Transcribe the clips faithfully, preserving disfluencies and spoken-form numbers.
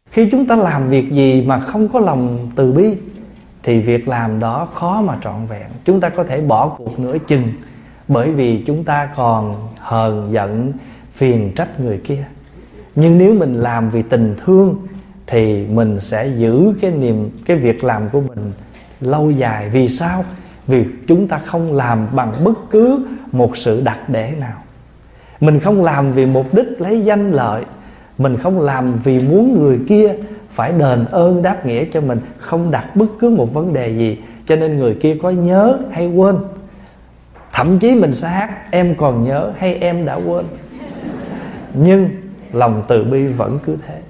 Khi chúng ta làm việc gì mà không có lòng từ bi thì việc làm đó khó mà trọn vẹn. Chúng ta có thể bỏ cuộc nửa chừng, bởi vì chúng ta còn hờn giận, phiền trách người kia. Nhưng nếu mình làm vì tình thương thì mình sẽ giữ cái niềm cái việc làm của mình lâu dài. Vì sao? Vì chúng ta không làm bằng bất cứ một sự đặc để nào. Mình không làm vì mục đích lấy danh lợi. Mình không làm vì muốn người kia phải đền ơn đáp nghĩa cho mình. Không đặt bất cứ một vấn đề gì. Cho nên người kia có nhớ hay quên, thậm chí mình sẽ hát em còn nhớ hay em đã quên, nhưng lòng từ bi vẫn cứ thế.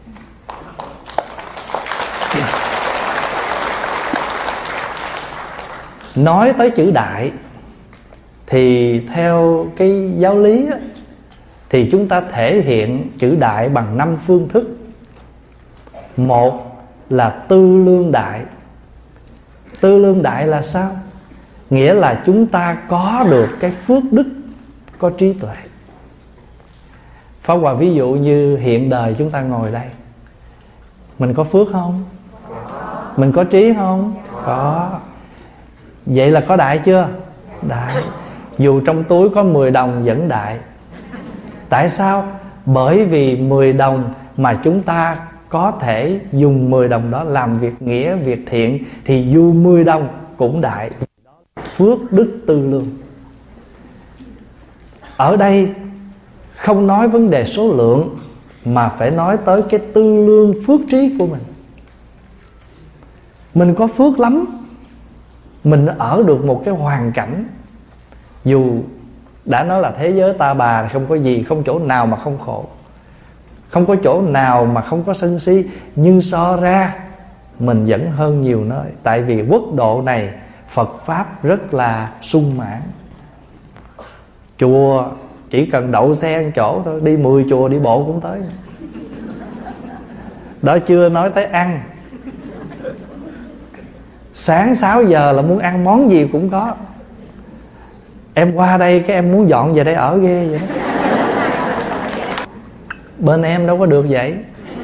Nói tới chữ đại thì theo cái giáo lý á, thì chúng ta thể hiện chữ đại bằng năm phương thức. Một là tư lương đại. Tư lương đại là sao? Nghĩa là chúng ta có được cái phước đức, có trí tuệ. Pháp Hòa ví dụ như hiện đời chúng ta ngồi đây, mình có phước không? Mình có trí không? Có. Vậy là có đại chưa? Đại. Dù trong túi có mười đồng vẫn đại. Tại sao? Bởi vì mười đồng mà chúng ta có thể dùng mười đồng đó làm việc nghĩa, việc thiện, thì dù mười đồng cũng đại. Phước đức tư lương. Ở đây không nói vấn đề số lượng, mà phải nói tới cái tư lương phước trí của mình. Mình có phước lắm. Mình ở được một cái hoàn cảnh, dù đã nói là thế giới ta bà thì không có gì, không chỗ nào mà không khổ, không có chỗ nào mà không có sân si. Nhưng so ra mình vẫn hơn nhiều nơi. Tại vì quốc độ này Phật Pháp rất là sung mãn. Chùa chỉ cần đậu xe một chỗ thôi, đi mười chùa đi bộ cũng tới. Đó chưa nói tới ăn. Sáng sáu giờ là muốn ăn món gì cũng có. Em qua đây cái em muốn dọn về đây ở ghê vậy đó. Bên em đâu có được vậy.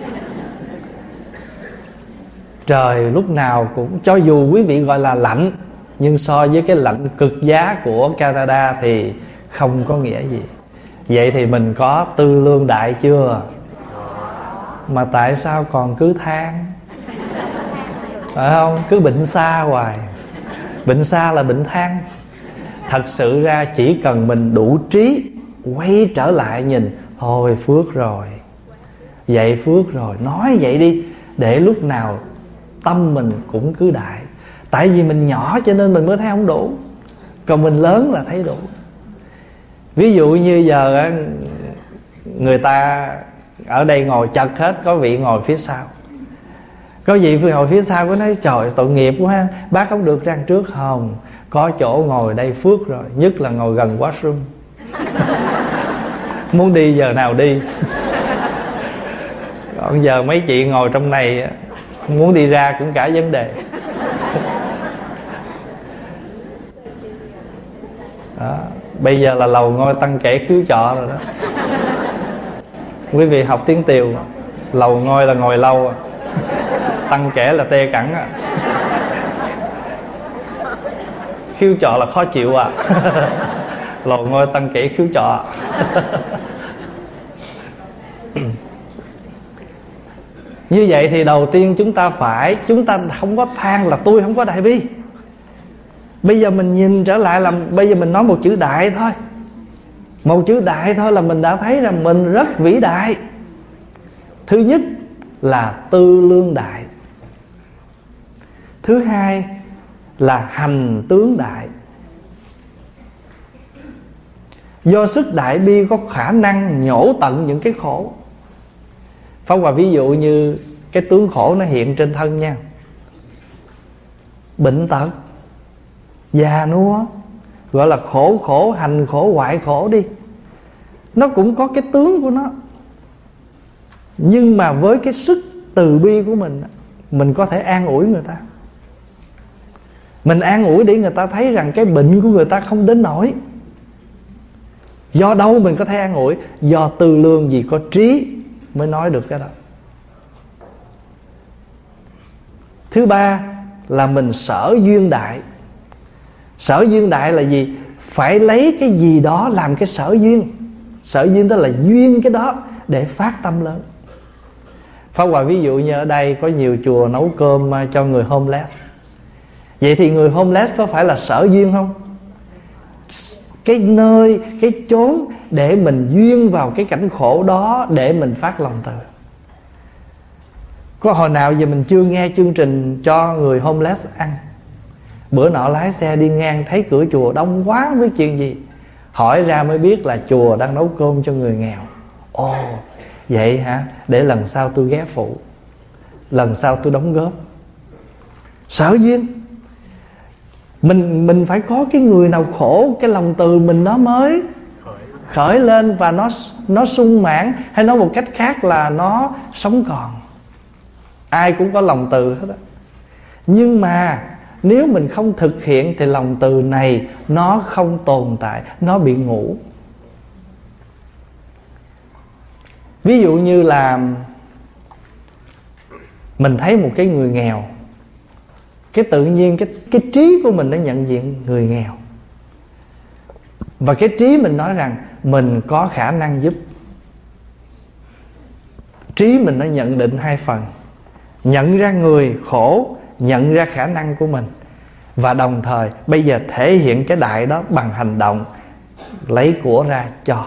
Trời lúc nào cũng, cho dù quý vị gọi là lạnh, nhưng so với cái lạnh cực giá của Canada thì không có nghĩa gì. Vậy thì mình có tư lương đại chưa? Mà tại sao còn cứ than? Phải không? Cứ bệnh xa hoài. Bệnh xa là bệnh than. Thật sự ra chỉ cần mình đủ trí, quay trở lại nhìn, thôi phước rồi, vậy phước rồi. Nói vậy đi, để lúc nào tâm mình cũng cứ đại. Tại vì mình nhỏ cho nên mình mới thấy không đủ, còn mình lớn là thấy đủ. Ví dụ như giờ người ta ở đây ngồi chật hết, có vị ngồi phía sau. Có vị ngồi phía sau có nói trời tội nghiệp quá, bác không được ra trước. Không, có chỗ ngồi đây phước rồi. Nhất là ngồi gần washroom. Muốn đi giờ nào đi. Còn giờ mấy chị ngồi trong này muốn đi ra cũng cả vấn đề. Đó. Bây giờ là lầu ngôi tăng kể khiếu trọ rồi đó. Quý vị học tiếng Tiều, lầu ngôi là ngồi lâu à, tăng kể là tê cẳng à, khiếu trọ là khó chịu à. Lầu ngôi tăng kể khiếu trọ. Như vậy thì đầu tiên chúng ta phải, chúng ta không có than là tôi không có đại bi. Bây giờ mình nhìn trở lại là bây giờ mình nói một chữ đại thôi. Một chữ đại thôi là mình đã thấy rằng mình rất vĩ đại. Thứ nhất là tư lương đại. Thứ hai là hành tướng đại. Do sức đại bi có khả năng nhổ tận những cái khổ. Pháp Hòa ví dụ như cái tướng khổ nó hiện trên thân nha. Bệnh tật, già nua, gọi là khổ khổ, hành khổ, hoại khổ đi, nó cũng có cái tướng của nó. Nhưng mà với cái sức từ bi của mình, mình có thể an ủi người ta. Mình an ủi để người ta thấy rằng cái bệnh của người ta không đến nỗi. Do đâu mình có thể an ủi? Do tư lương gì có trí mới nói được cái đó. Thứ ba là mình sở duyên đại. Sở duyên đại là gì? Phải lấy cái gì đó làm cái sở duyên. Sở duyên đó là duyên cái đó để phát tâm lớn. Pháp Hòa ví dụ như ở đây có nhiều chùa nấu cơm cho người homeless. Vậy thì người homeless có phải là sở duyên không? Cái nơi, cái chốn để mình duyên vào cái cảnh khổ đó để mình phát lòng từ. Có hồi nào giờ mình chưa nghe chương trình cho người homeless ăn. Bữa nọ lái xe đi ngang thấy cửa chùa đông quá, không biết chuyện gì. Hỏi ra mới biết là chùa đang nấu cơm cho người nghèo. Ồ, vậy hả? Để lần sau tôi ghé phụ, lần sau tôi đóng góp. Sở duyên. Mình mình phải có cái người nào khổ, cái lòng từ mình nó mới khởi lên và nó nó sung mãn, hay nói một cách khác là nó sống còn. Ai cũng có lòng từ hết á. Nhưng mà nếu mình không thực hiện thì lòng từ này nó không tồn tại, nó bị ngủ. Ví dụ như là mình thấy một cái người nghèo, cái tự nhiên cái, cái trí của mình nó nhận diện người nghèo. Và cái trí mình nói rằng mình có khả năng giúp. Trí mình nó nhận định hai phần: nhận ra người khổ, nhận ra khả năng của mình. Và đồng thời bây giờ thể hiện cái đại đó bằng hành động, lấy của ra cho.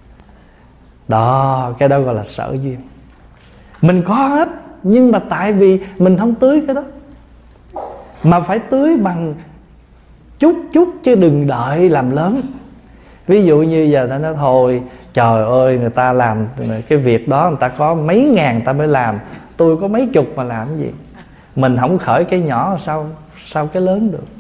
Đó, cái đó gọi là sở duyên. Mình có hết, nhưng mà tại vì mình không tưới cái đó. Mà phải tưới bằng chút chút chứ đừng đợi làm lớn. Ví dụ như giờ ta nói thôi, trời ơi, người ta làm cái việc đó người ta có mấy ngàn ta mới làm, tôi có mấy chục mà làm cái gì. Mình không khởi cái nhỏ sao sao cái lớn được.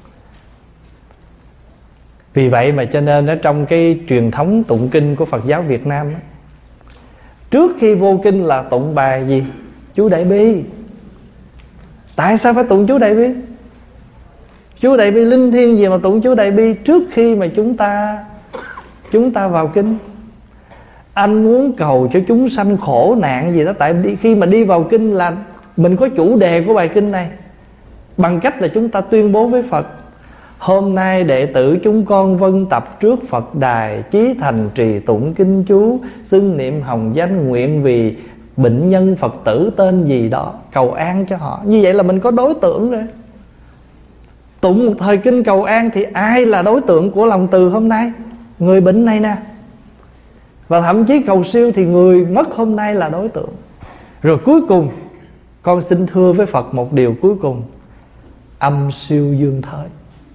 Vì vậy mà cho nên ở trong cái truyền thống tụng kinh của Phật giáo Việt Nam đó, trước khi vô kinh là tụng bài gì? Chú Đại Bi. Tại sao phải tụng chú Đại Bi? Chú Đại Bi linh thiêng gì mà tụng chú Đại Bi trước khi mà chúng ta Chúng ta vào kinh? Anh muốn cầu cho chúng sanh khổ nạn gì đó. Tại khi mà đi vào kinh là mình có chủ đề của bài kinh này, bằng cách là chúng ta tuyên bố với Phật: hôm nay đệ tử chúng con vân tập trước Phật đài, chí thành trì tụng kinh chú, xưng niệm hồng danh, nguyện vì bệnh nhân Phật tử tên gì đó cầu an cho họ. Như vậy là mình có đối tượng rồi. Tụng một thời kinh cầu an thì ai là đối tượng của lòng từ hôm nay? Người bệnh này nè. Và thậm chí cầu siêu thì người mất hôm nay là đối tượng. Rồi cuối cùng con xin thưa với Phật một điều cuối cùng: âm siêu dương thới.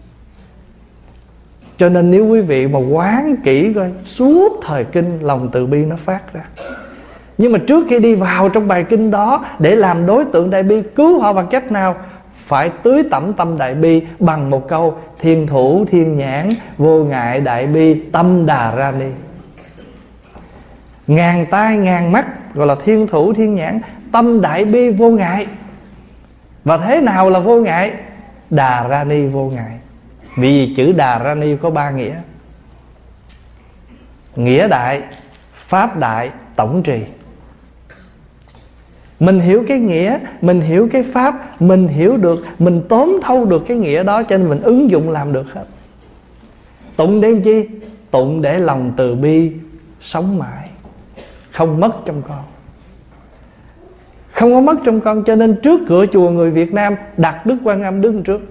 Cho nên nếu quý vị mà quán kỹ coi, suốt thời kinh lòng từ bi nó phát ra. Nhưng mà trước khi đi vào trong bài kinh đó, để làm đối tượng đại bi, cứu họ bằng cách nào? Phải tưới tẩm tâm đại bi bằng một câu: thiên thủ thiên nhãn, vô ngại đại bi, tâm đà ra ni. Ngàn tai ngàn mắt gọi là thiên thủ thiên nhãn, tâm đại bi vô ngại. Và thế nào là vô ngại? Đà ra ni vô ngại. Vì chữ đà ra ni có ba nghĩa: nghĩa đại, pháp đại, tổng trì. Mình hiểu cái nghĩa, mình hiểu cái pháp, mình hiểu được, mình tóm thâu được cái nghĩa đó, cho nên mình ứng dụng làm được hết. Tụng để chi? Tụng để lòng từ bi sống mãi, không mất trong con. Không có mất trong con. Cho nên trước cửa chùa người Việt Nam đặt Đức Quan Âm đứng trước.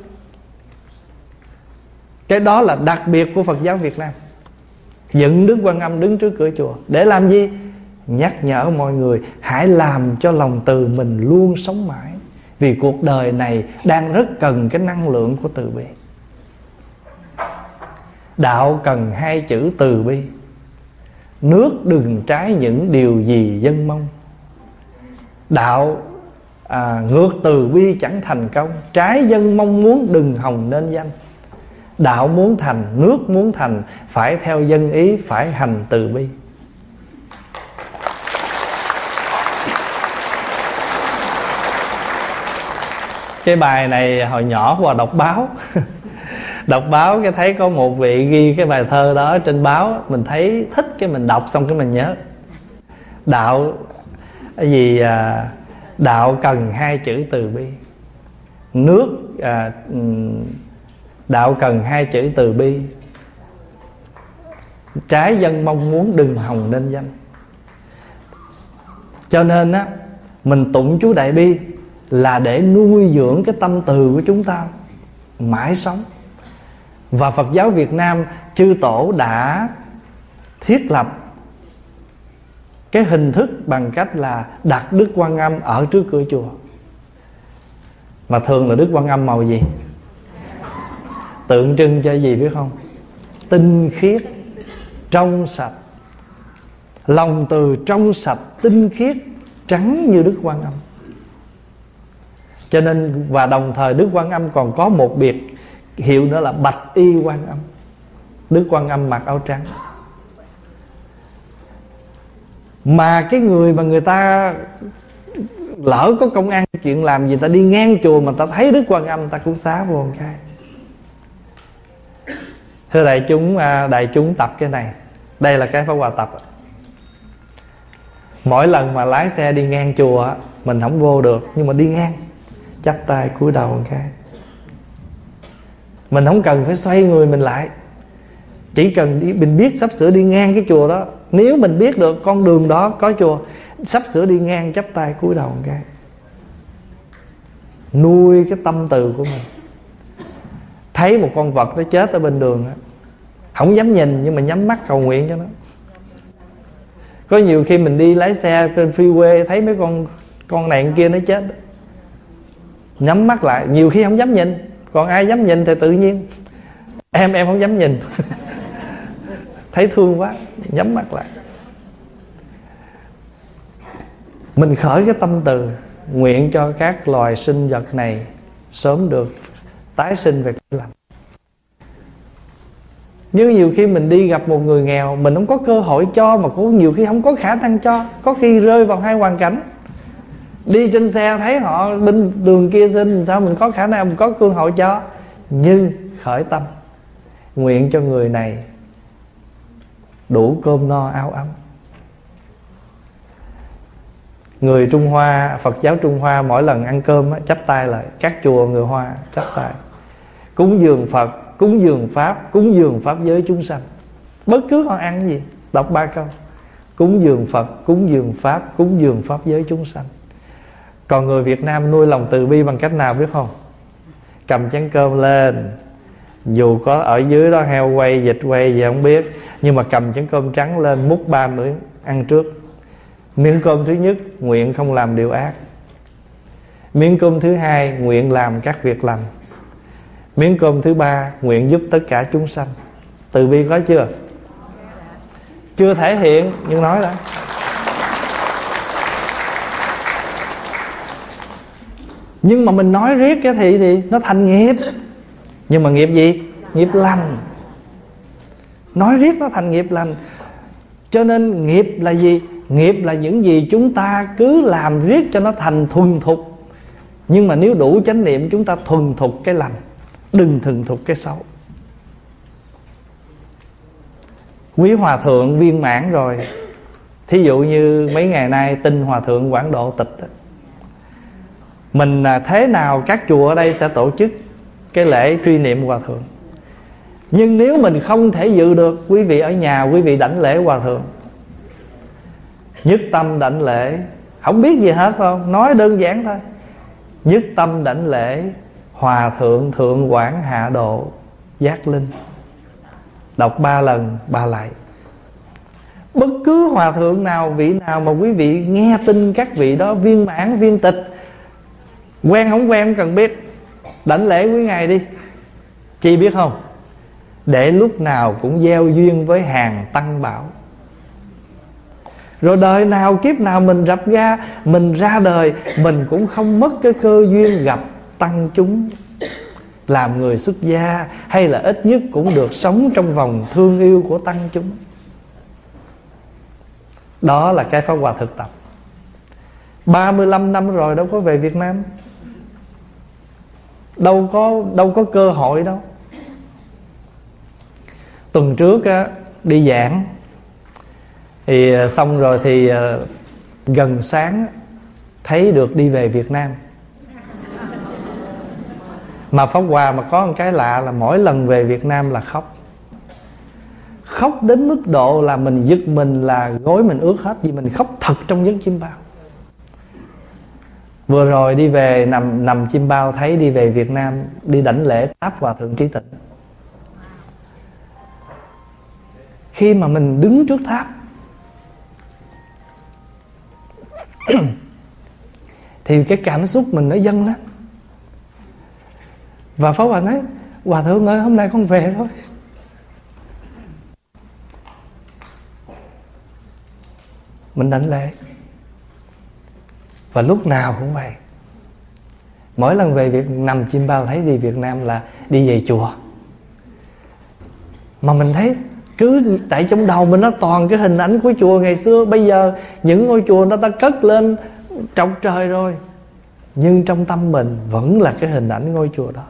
Cái đó là đặc biệt của Phật giáo Việt Nam. Dựng Đức Quan Âm đứng trước cửa chùa để làm gì? Nhắc nhở mọi người hãy làm cho lòng từ mình luôn sống mãi. Vì cuộc đời này đang rất cần cái năng lượng của từ bi. Đạo cần hai chữ từ bi. Nước đừng trái những điều gì dân mong. Đạo à, ngược từ bi chẳng thành công, trái dân mong muốn đừng hòng nên danh. Đạo muốn thành, nước muốn thành, phải theo dân ý, phải hành từ bi. Cái bài này hồi nhỏ Hòa đọc báo đọc báo cái thấy có một vị ghi cái bài thơ đó trên báo, mình thấy thích cái mình đọc xong cái mình nhớ. Đạo cái gì à, đạo cần hai chữ từ bi. nước à, đạo cần hai chữ từ bi. Trái dân mong muốn đừng hòng nên danh. Cho nên á, mình tụng chú Đại Bi là để nuôi dưỡng cái tâm từ của chúng ta mãi sống. Và Phật giáo Việt Nam, chư tổ đã thiết lập cái hình thức bằng cách là đặt Đức Quan Âm ở trước cửa chùa. Mà thường là Đức Quan Âm màu gì? Tượng trưng cho gì biết không? Tinh khiết, trong sạch. Lòng từ trong sạch, tinh khiết, trắng như Đức Quan Âm. Cho nên, và đồng thời Đức Quan Âm còn có một biệt hiệu nữa là Bạch Y Quan Âm. Đức Quan Âm mặc áo trắng. Mà cái người mà người ta lỡ có công ăn chuyện làm gì, ta đi ngang chùa mà ta thấy Đức Quan Âm, ta cũng xá vô một cái. Thưa đại chúng, đại chúng tập cái này. Đây là cái Pháp Hòa tập. Mỗi lần mà lái xe đi ngang chùa, mình không vô được, nhưng mà đi ngang chắp tay cúi đầu một cái. Mình không cần phải xoay người mình lại, chỉ cần đi, mình biết sắp sửa đi ngang cái chùa đó. Nếu mình biết được con đường đó có chùa, sắp sửa đi ngang chắp tay cúi đầu một cái. Nuôi cái tâm từ của mình. Thấy một con vật nó chết ở bên đường, không dám nhìn nhưng mà nhắm mắt cầu nguyện cho nó. Có nhiều khi mình đi lái xe trên freeway, thấy mấy con con này con kia nó chết, nhắm mắt lại. Nhiều khi không dám nhìn, còn ai dám nhìn thì tự nhiên. Em em không dám nhìn thấy thương quá, nhắm mắt lại. Mình khởi cái tâm từ, nguyện cho các loài sinh vật này sớm được tái sinh về cái lành. Nhưng nhiều khi mình đi gặp một người nghèo, mình không có cơ hội cho, mà cũng nhiều khi không có khả năng cho. Có khi rơi vào hai hoàn cảnh. Đi trên xe thấy họ bên đường kia xin, sao mình có khả năng, mình có cơ hội cho. Nhưng khởi tâm, nguyện cho người này đủ cơm no áo ấm. Người Trung Hoa, Phật giáo Trung Hoa mỗi lần ăn cơm á, chắp tay lại. Các chùa người Hoa chắp tay, cúng dường Phật, cúng dường Pháp, cúng dường Pháp giới chúng sanh. Bất cứ họ ăn gì, đọc ba câu: cúng dường Phật, cúng dường Pháp, cúng dường Pháp giới chúng sanh. Còn người Việt Nam nuôi lòng từ bi bằng cách nào biết không? Cầm chén cơm lên, dù có ở dưới đó heo quay, vịt quay gì không biết, nhưng mà cầm chén cơm trắng lên, múc ba miếng ăn trước. Miếng cơm thứ nhất, nguyện không làm điều ác. Miếng cơm thứ hai, nguyện làm các việc lành. Miếng cơm thứ ba, nguyện giúp tất cả chúng sanh. Từ bi có chưa? Chưa thể hiện, nhưng nói đã. Nhưng mà mình nói riết cái thì, thì nó thành nghiệp. Nhưng mà nghiệp gì? Nghiệp lành. Nói riết nó thành nghiệp lành. Cho nên nghiệp là gì? Nghiệp là những gì chúng ta cứ làm riết cho nó thành thuần thục. Nhưng mà nếu đủ chánh niệm, chúng ta thuần thục cái lành, đừng thuần thục cái xấu. Quý hòa thượng viên mãn rồi. Thí dụ như mấy ngày nay tin hòa thượng Quảng Độ tịch đó. Mình thế nào các chùa ở đây sẽ tổ chức cái lễ truy niệm hòa thượng. Nhưng nếu mình không thể dự được, quý vị ở nhà quý vị đảnh lễ hòa thượng, nhất tâm đảnh lễ. Không biết gì hết phải không? Nói đơn giản thôi. Nhất tâm đảnh lễ Hòa thượng Thượng Quảng Hạ Độ Giác Linh. Đọc ba lần ba lạy. Bất cứ hòa thượng nào, vị nào mà quý vị nghe tin các vị đó viên mãn, viên tịch, quen không quen không cần biết, đảnh lễ quý ngài đi. Chi biết không? Để lúc nào cũng gieo duyên với hàng tăng bảo. Rồi đời nào kiếp nào mình rập ra, mình ra đời, mình cũng không mất cái cơ duyên gặp tăng chúng, làm người xuất gia, hay là ít nhất cũng được sống trong vòng thương yêu của tăng chúng. Đó là cái Pháp Hòa thực tập. Ba mươi lăm năm rồi đâu có về Việt Nam, Đâu có, đâu có cơ hội đâu. Tuần trước á, đi giảng thì xong rồi thì gần sáng thấy được đi về Việt Nam. Mà Pháp Hòa mà có một cái lạ là mỗi lần về Việt Nam là khóc. Khóc đến mức độ là mình giật mình là gối mình ướt hết, vì mình khóc thật trong giấc chiêm bao. Vừa rồi đi về nằm nằm chiêm bao, thấy đi về Việt Nam đi đảnh lễ Tháp Hòa Thượng Trí Tịnh. Khi mà mình đứng trước tháp thì cái cảm xúc mình nó dâng lên. Và Pháp Hòa nói: Hòa Thượng ơi, hôm nay con về rồi. Mình đảnh lễ. Và lúc nào cũng vậy. Mỗi lần về Việt nằm chiêm bao thấy đi Việt Nam là đi về chùa. Mà mình thấy cứ tại trong đầu mình nó toàn cái hình ảnh của chùa ngày xưa. Bây giờ những ngôi chùa nó ta cất lên trọng trời rồi, nhưng trong tâm mình vẫn là cái hình ảnh ngôi chùa đó.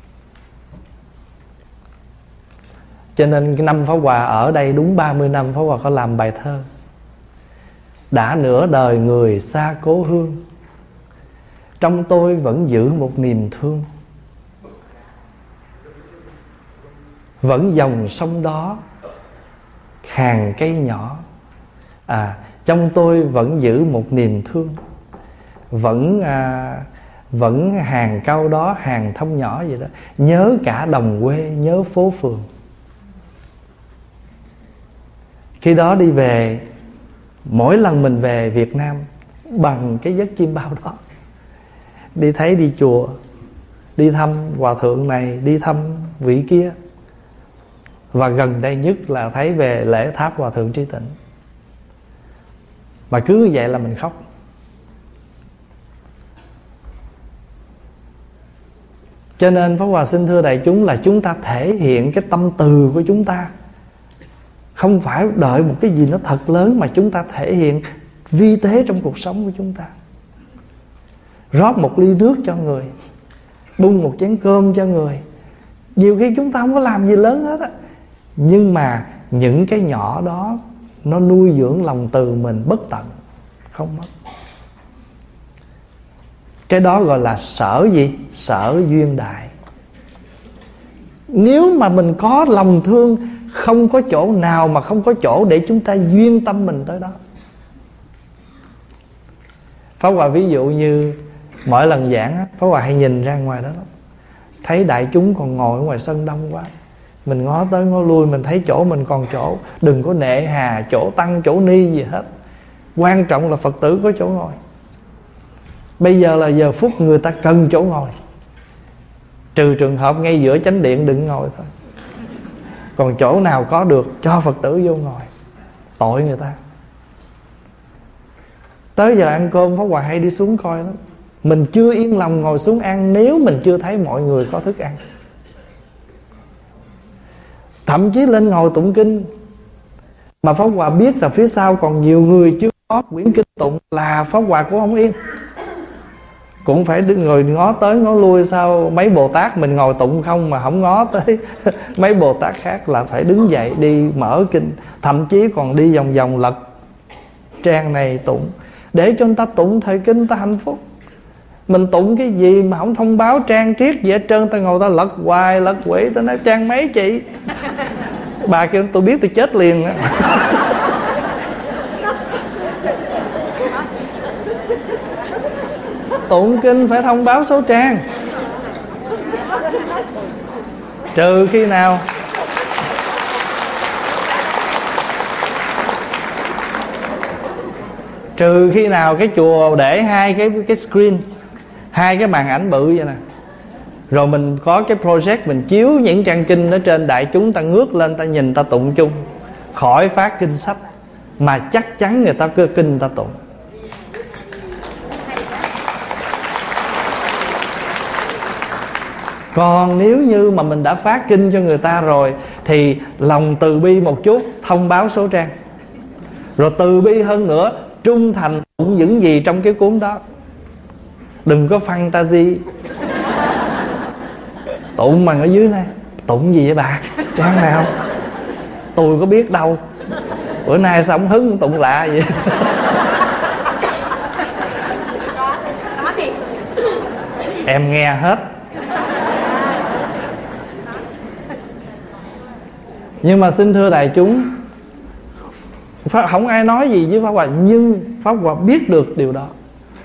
Cho nên cái năm Pháp Hòa ở đây đúng ba mươi năm, Pháp Hòa có làm bài thơ: đã nửa đời người xa cố hương, trong tôi vẫn giữ một niềm thương. Vẫn dòng sông đó, hàng cây nhỏ, à, trong tôi vẫn giữ một niềm thương. Vẫn à, vẫn hàng cao đó, hàng thông nhỏ vậy đó. Nhớ cả đồng quê, nhớ phố phường. Khi đó đi về, mỗi lần mình về Việt Nam bằng cái giấc chiêm bao đó, đi thấy đi chùa, đi thăm hòa thượng này, đi thăm vị kia, và gần đây nhất là thấy về lễ Tháp Hòa Thượng Trí Tịnh. Mà cứ như vậy là mình khóc. Cho nên Pháp Hòa xin thưa đại chúng là chúng ta thể hiện cái tâm từ của chúng ta, không phải đợi một cái gì nó thật lớn, mà chúng ta thể hiện vi tế trong cuộc sống của chúng ta. Rót một ly nước cho người, bưng một chén cơm cho người. Nhiều khi chúng ta không có làm gì lớn hết á, nhưng mà những cái nhỏ đó nó nuôi dưỡng lòng từ mình bất tận, không mất. Cái đó gọi là sở gì? Sở duyên đại. Nếu mà mình có lòng thương, không có chỗ nào mà không có chỗ để chúng ta duyên tâm mình tới đó. Pháp Hòa ví dụ như mỗi lần giảng, Pháp Hòa hay nhìn ra ngoài đó lắm. Thấy đại chúng còn ngồi ở ngoài sân đông quá, mình ngó tới ngó lui, mình thấy chỗ mình còn chỗ. Đừng có nệ hà chỗ tăng chỗ ni gì hết. Quan trọng là Phật tử có chỗ ngồi. Bây giờ là giờ phút người ta cần chỗ ngồi, trừ trường hợp ngay giữa chánh điện đừng ngồi thôi. Còn chỗ nào có được cho Phật tử vô ngồi. Tội người ta. Tới giờ ăn cơm Pháp Hòa hay đi xuống coi lắm. Mình chưa yên lòng ngồi xuống ăn nếu mình chưa thấy mọi người có thức ăn. Thậm chí lên ngồi tụng kinh mà Pháp Hòa biết là phía sau còn nhiều người chưa có quyển kinh tụng, là Pháp Hòa cũng không yên. Cũng phải đứng ngồi ngó tới ngó lui, sao mấy Bồ Tát mình ngồi tụng không mà không ngó tới mấy Bồ Tát khác, là phải đứng dậy đi mở kinh. Thậm chí còn đi vòng vòng lật trang này tụng, để cho người ta tụng thời kinh người ta hạnh phúc. Mình tụng cái gì mà không thông báo trang triết gì hết trơn, ta ngồi ta lật hoài lật quỷ. Ta nói trang mấy chị? Bà kêu tôi biết tôi chết liền á. Tụng kinh phải thông báo số trang. Trừ khi nào Trừ khi nào cái chùa để hai cái cái screen, hai cái màn ảnh bự vậy nè, rồi mình có cái project mình chiếu những trang kinh ở trên, đại chúng ta ngước lên ta nhìn ta tụng chung, khỏi phát kinh sách, mà chắc chắn người ta cứ kinh ta tụng. Còn nếu như mà mình đã phát kinh cho người ta rồi thì lòng từ bi một chút, thông báo số trang. Rồi từ bi hơn nữa, trung thành tụng những gì trong cái cuốn đó. Đừng có fantasy tụng bằng ở dưới này. Tụng gì vậy bà? Trang nào? Tôi có biết đâu. Bữa nay sao ông hứng tụng lạ vậy? Em nghe hết. Nhưng mà xin thưa đại chúng, Pháp không ai nói gì với Pháp Hòa, nhưng Pháp Hòa biết được điều đó.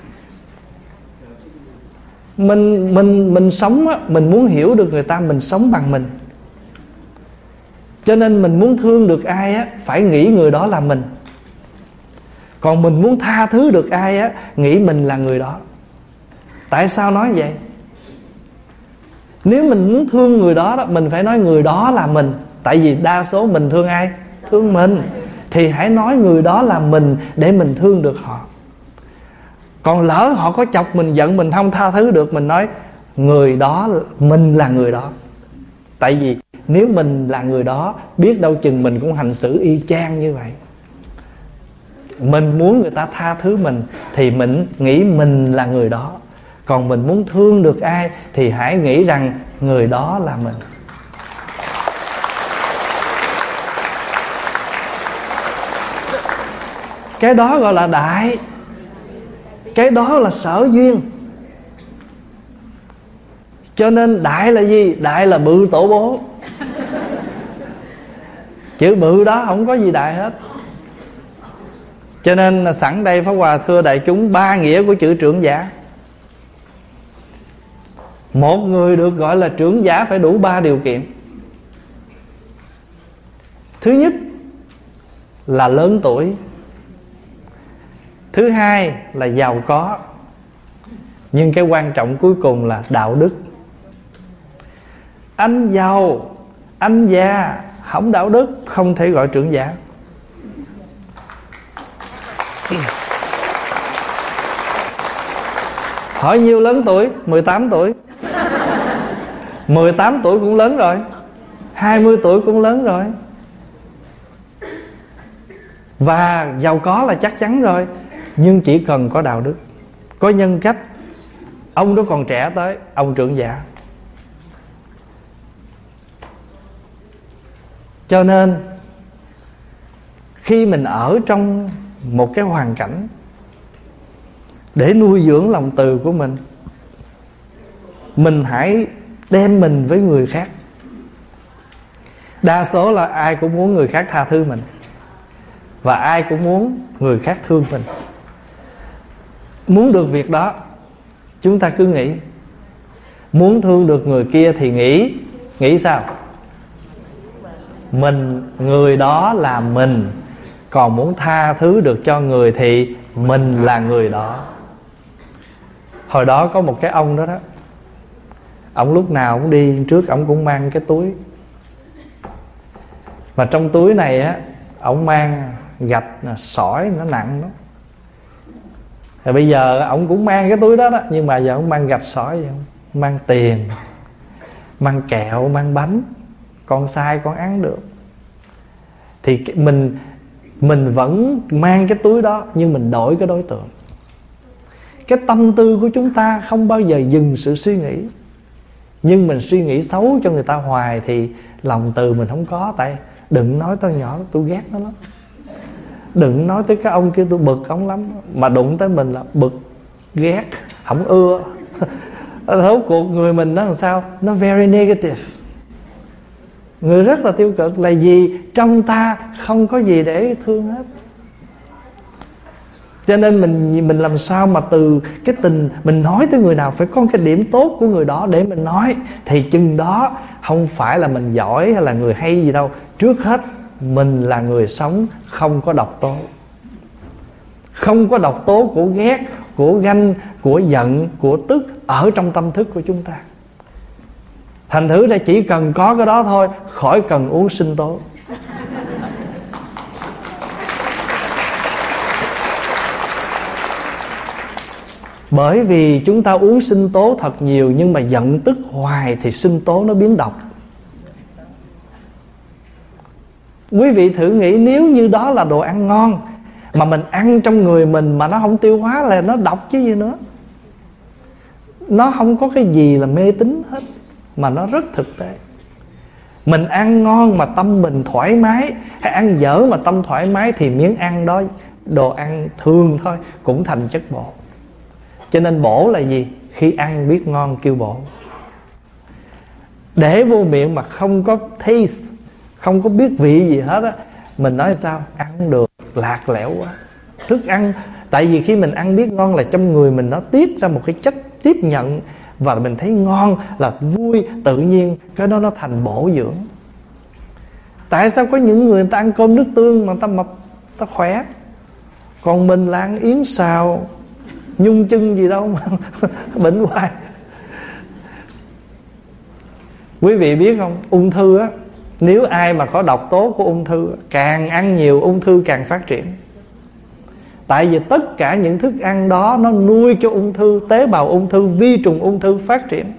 Mình mình mình sống á, mình muốn hiểu được người ta, mình sống bằng mình. Cho nên mình muốn thương được ai á, phải nghĩ người đó là mình. Còn mình muốn tha thứ được ai á, nghĩ mình là người đó. Tại sao nói vậy? Nếu mình muốn thương người đó, đó mình phải nói người đó là mình. Tại vì đa số mình thương ai? Thương mình. Thì hãy nói người đó là mình để mình thương được họ. Còn lỡ họ có chọc mình giận, mình không tha thứ được, mình nói người đó, mình là người đó. Tại vì nếu mình là người đó, biết đâu chừng mình cũng hành xử y chang như vậy. Mình muốn người ta tha thứ mình thì mình nghĩ mình là người đó. Còn mình muốn thương được ai thì hãy nghĩ rằng người đó là mình. Cái đó gọi là đại. Cái đó là sở duyên. Cho nên đại là gì? Đại là bự tổ bố. Chữ bự đó không có gì đại hết. Cho nên là sẵn đây Pháp Hòa thưa đại chúng ba nghĩa của chữ trưởng giả. Một người được gọi là trưởng giả phải đủ ba điều kiện. Thứ nhất là lớn tuổi. Thứ hai là giàu có. Nhưng cái quan trọng cuối cùng là đạo đức. Anh giàu, anh già, không đạo đức, không thể gọi trưởng giả. Hỏi nhiêu lớn tuổi? mười tám tuổi. mười tám tuổi cũng lớn rồi, hai mươi tuổi cũng lớn rồi. Và giàu có là chắc chắn rồi. Nhưng chỉ cần có đạo đức, có nhân cách. Ông đó còn trẻ tới, ông trưởng giả. Cho nên khi mình ở trong một cái hoàn cảnh để nuôi dưỡng lòng từ của mình, mình hãy đem mình với người khác. Đa số là ai cũng muốn người khác tha thứ mình, và ai cũng muốn người khác thương mình. Muốn được việc đó, chúng ta cứ nghĩ. Muốn thương được người kia thì nghĩ. Nghĩ sao? Mình, người đó là mình. Còn muốn tha thứ được cho người thì mình là người đó. Hồi đó có một cái ông đó đó, ông lúc nào cũng đi trước, ông cũng mang cái túi. Và trong túi này á, ông mang gạch, sỏi nó nặng lắm. Rồi bây giờ ông cũng mang cái túi đó đó, nhưng mà giờ ông mang gạch sỏi vậy không? Mang tiền, mang kẹo, mang bánh. Con sai con ăn được. Thì mình Mình vẫn mang cái túi đó, nhưng mình đổi cái đối tượng. Cái tâm tư của chúng ta không bao giờ dừng sự suy nghĩ. Nhưng mình suy nghĩ xấu cho người ta hoài thì lòng từ mình không có. Tại đừng nói tôi nhỏ, tôi ghét nó lắm. Đừng nói tới cái ông kia, tôi bực ông lắm. Mà đụng tới mình là bực, ghét, không ưa. Rốt cuộc người mình nó làm sao? Nó very negative. Người rất là tiêu cực. Là vì trong ta không có gì để thương hết. Cho nên mình mình làm sao mà từ cái tình mình nói tới người nào phải có cái điểm tốt của người đó để mình nói. Thì chừng đó không phải là mình giỏi hay là người hay gì đâu. Trước hết mình là người sống không có độc tố. Không có độc tố của ghét, của ganh, của giận, của tức ở trong tâm thức của chúng ta. Thành thử ra chỉ cần có cái đó thôi, khỏi cần uống sinh tố. Bởi vì chúng ta uống sinh tố thật nhiều, nhưng mà giận tức hoài thì sinh tố nó biến độc. Quý vị thử nghĩ, nếu như đó là đồ ăn ngon mà mình ăn trong người mình mà nó không tiêu hóa là nó độc chứ gì nữa. Nó không có cái gì là mê tín hết, mà nó rất thực tế. Mình ăn ngon mà tâm mình thoải mái, hay ăn dở mà tâm thoải mái, thì miếng ăn đó, đồ ăn thường thôi, cũng thành chất bổ. Cho nên bổ là gì? Khi ăn biết ngon kêu bổ. Để vô miệng mà không có taste, không có biết vị gì hết á, mình nói sao? Ăn được lạc lẽo quá. Thức ăn, tại vì khi mình ăn biết ngon là trong người mình nó tiết ra một cái chất tiếp nhận, và mình thấy ngon là vui, tự nhiên cái đó nó thành bổ dưỡng. Tại sao có những người, người ta ăn cơm nước tương mà người ta mập, ta khỏe, còn mình là ăn yến xào nhung chân gì đâu mà bệnh hoài. Quý vị biết không, ung thư á, nếu ai mà có độc tố của ung thư, càng ăn nhiều ung thư càng phát triển. Tại vì tất cả những thức ăn đó nó nuôi cho ung thư, tế bào ung thư, vi trùng ung thư phát triển.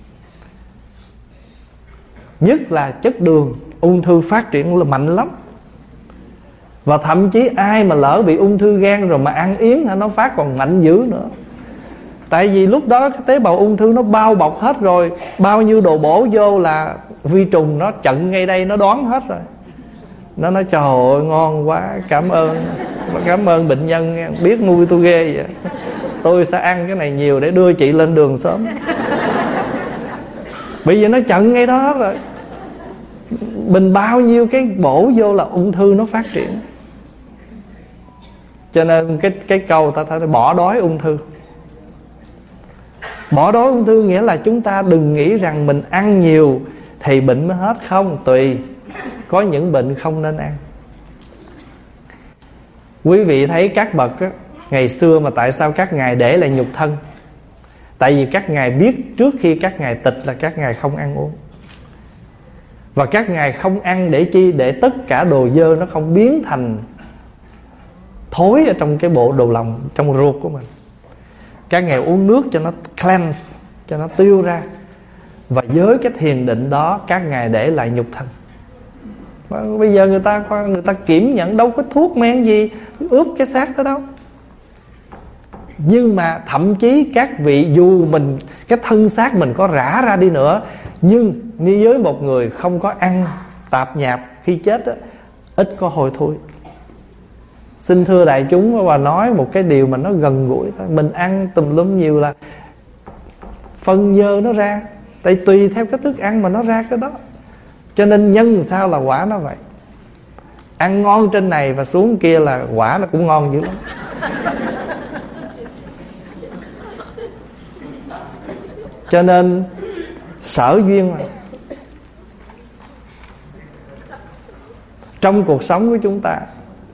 Nhất là chất đường, ung thư phát triển là mạnh lắm. Và thậm chí ai mà lỡ bị ung thư gan rồi mà ăn yến hả, nó phát còn mạnh dữ nữa. Tại vì lúc đó cái tế bào ung thư nó bao bọc hết rồi, bao nhiêu đồ bổ vô là vi trùng nó chặn ngay đây, nó đoán hết rồi. Nó nói trời ơi ngon quá, cảm ơn, cảm ơn bệnh nhân nghe, biết nuôi tôi ghê vậy. Tôi sẽ ăn cái này nhiều để đưa chị lên đường sớm. Bây giờ nó chặn ngay đó rồi. Mình bao nhiêu cái bổ vô là ung thư nó phát triển. Cho nên cái, cái câu ta thấy bỏ đói ung thư. Bỏ đói ung thư nghĩa là chúng ta đừng nghĩ rằng mình ăn nhiều thì bệnh mới hết. Không, tùy. Có những bệnh không nên ăn. Quý vị thấy các bậc á, ngày xưa mà tại sao các ngài để lại nhục thân? Tại vì các ngài biết trước khi các ngài tịch là các ngài không ăn uống. Và các ngài không ăn để chi? Để tất cả đồ dơ nó không biến thành thối ở trong cái bộ đồ lòng, trong ruột của mình. Các ngài uống nước cho nó cleanse, cho nó tiêu ra. Và với cái thiền định đó các ngài để lại nhục thân. Bây giờ người ta người ta kiểm nhận đâu có thuốc men gì ướp cái xác đó đâu. Nhưng mà thậm chí các vị, dù mình cái thân xác mình có rã ra đi nữa, nhưng như với một người không có ăn tạp nhạp, khi chết á, ít có hôi thối. Xin thưa đại chúng và nói một cái điều mà nó gần gũi thôi. Mình ăn tùm lum nhiều là phân dơ nó ra. Tại tùy theo cái thức ăn mà nó ra cái đó. Cho nên nhân sao là quả nó vậy. Ăn ngon trên này và xuống kia là quả nó cũng ngon dữ lắm. Cho nên sở duyên mà. Trong cuộc sống của chúng ta,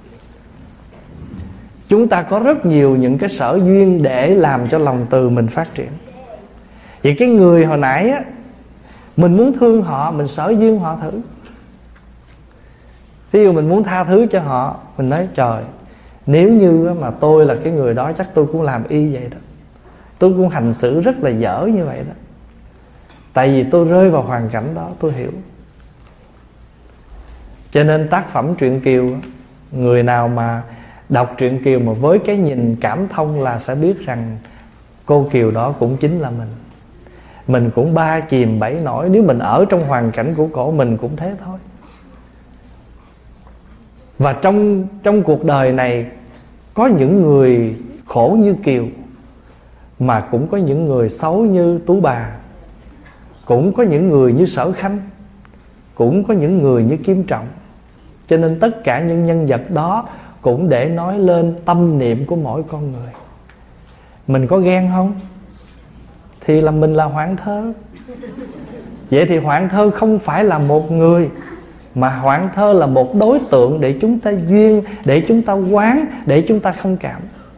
chúng ta có rất nhiều những cái sở duyên để làm cho lòng từ mình phát triển. Vậy cái người hồi nãy á, mình muốn thương họ, mình sở duyên họ thử. Thí dụ mình muốn tha thứ cho họ, mình nói trời, nếu như mà tôi là cái người đó chắc tôi cũng làm y vậy đó. Tôi cũng hành xử rất là dở như vậy đó. Tại vì tôi rơi vào hoàn cảnh đó, tôi hiểu. Cho nên tác phẩm truyện Kiều, người nào mà đọc truyện Kiều mà với cái nhìn cảm thông là sẽ biết rằng cô Kiều đó cũng chính là mình. Mình cũng ba chìm bảy nổi. Nếu mình ở trong hoàn cảnh của cổ, mình cũng thế thôi. Và trong, trong cuộc đời này có những người khổ như Kiều, mà cũng có những người xấu như Tú Bà, cũng có những người như Sở Khanh, cũng có những người như Kim Trọng. Cho nên tất cả những nhân vật đó cũng để nói lên tâm niệm của mỗi con người. Mình có ghen không? Thì là mình là Hoạn Thơ. Vậy thì Hoạn Thơ không phải là một người, mà Hoạn Thơ là một đối tượng để chúng ta duyên, để chúng ta quán, để chúng ta thông cảm.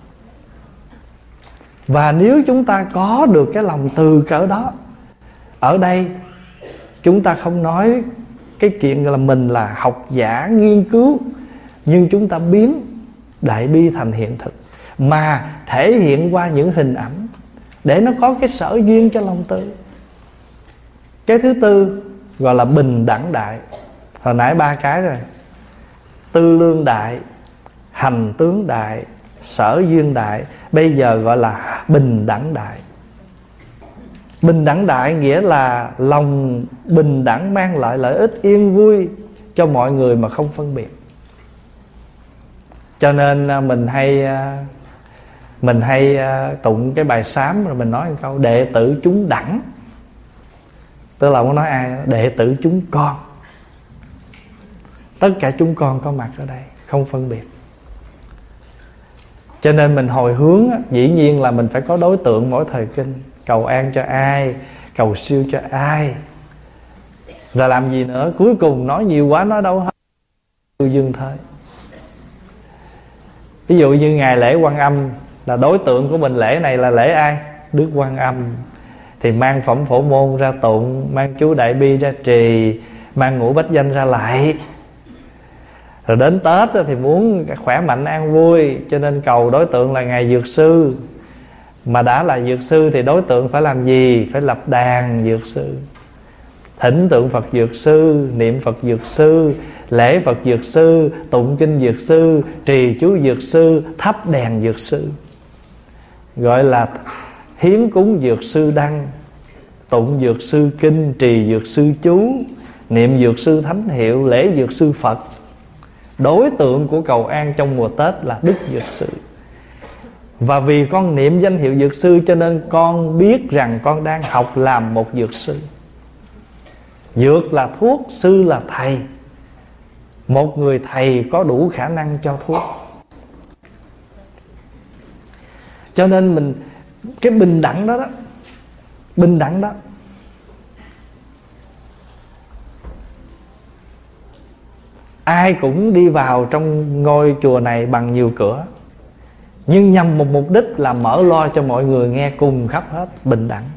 Và nếu chúng ta có được cái lòng từ cỡ đó, ở đây chúng ta không nói cái chuyện là mình là học giả nghiên cứu, nhưng chúng ta biến đại bi thành hiện thực, mà thể hiện qua những hình ảnh để nó có cái sở duyên cho lòng từ. Cái thứ tư gọi là bình đẳng đại. Hồi nãy ba cái rồi: tư lương đại, hành tướng đại, sở duyên đại. Bây giờ gọi là bình đẳng đại. Bình đẳng đại nghĩa là lòng bình đẳng mang lại lợi ích yên vui cho mọi người mà không phân biệt. Cho nên mình hay Mình hay tụng cái bài sám, rồi mình nói một câu: đệ tử chúng đẳng. Tức là muốn nói ai? Đệ tử chúng con. Tất cả chúng con có mặt ở đây, không phân biệt. Cho nên mình hồi hướng á, dĩ nhiên là mình phải có đối tượng mỗi thời kinh. Cầu an cho ai, cầu siêu cho ai, rồi làm gì nữa. Cuối cùng nói nhiều quá nói đâu hết, dừng thôi. Ví dụ như ngày lễ Quan Âm, là đối tượng của mình lễ này là lễ ai? Đức Quan Âm. Thì mang phẩm Phổ Môn ra tụng, mang chú Đại Bi ra trì, mang ngũ bách danh ra lạy. Rồi đến Tết thì muốn khỏe mạnh an vui, cho nên cầu đối tượng là Ngài Dược Sư. Mà đã là Dược Sư thì đối tượng phải làm gì? Phải lập đàn Dược Sư, thỉnh tượng Phật Dược Sư, niệm Phật Dược Sư, lễ Phật Dược Sư, tụng kinh Dược Sư, trì chú Dược Sư, thắp đèn Dược Sư. Gọi là hiến cúng Dược Sư đăng, tụng Dược Sư kinh, trì Dược Sư chú, niệm Dược Sư thánh hiệu, lễ Dược Sư Phật. Đối tượng của cầu an trong mùa Tết là Đức Dược Sư. Và vì con niệm danh hiệu Dược Sư, cho nên con biết rằng con đang học làm một Dược Sư. Dược là thuốc, sư là thầy. Một người thầy có đủ khả năng cho thuốc. Cho nên mình, cái bình đẳng đó đó, bình đẳng đó, ai cũng đi vào trong ngôi chùa này bằng nhiều cửa, nhưng nhằm một mục đích là mở loa cho mọi người nghe cùng khắp hết, bình đẳng.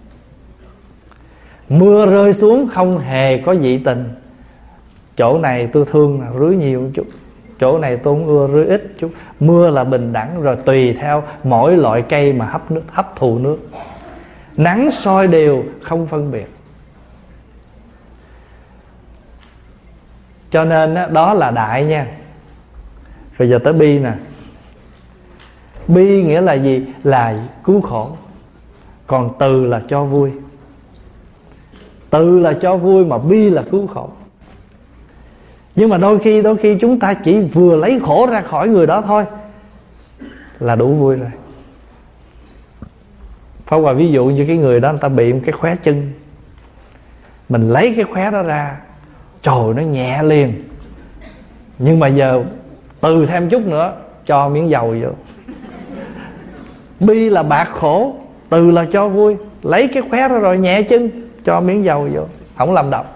Mưa rơi xuống không hề có dị tình. Chỗ này tôi thương là rưới nhiều chút, chỗ này tôi không ưa rưới ít chút. Mưa là bình đẳng, rồi tùy theo mỗi loại cây mà hấp nước, hấp thụ nước. Nắng soi đều, không phân biệt. Cho nên đó là đại nha. Rồi giờ tới bi nè. Bi nghĩa là gì? Là cứu khổ. Còn từ là cho vui. Từ là cho vui, mà bi là cứu khổ. Nhưng mà đôi khi Đôi khi chúng ta chỉ vừa lấy khổ ra khỏi người đó thôi là đủ vui rồi. Pháp Hòa ví dụ như cái người đó, người ta bị một cái khóe chân, mình lấy cái khóe đó ra, trời, nó nhẹ liền. Nhưng mà giờ từ thêm chút nữa, cho miếng dầu vô. Bi là bạc khổ, từ là cho vui. Lấy cái khóe đó rồi nhẹ chân, cho miếng dầu vô, không làm độc.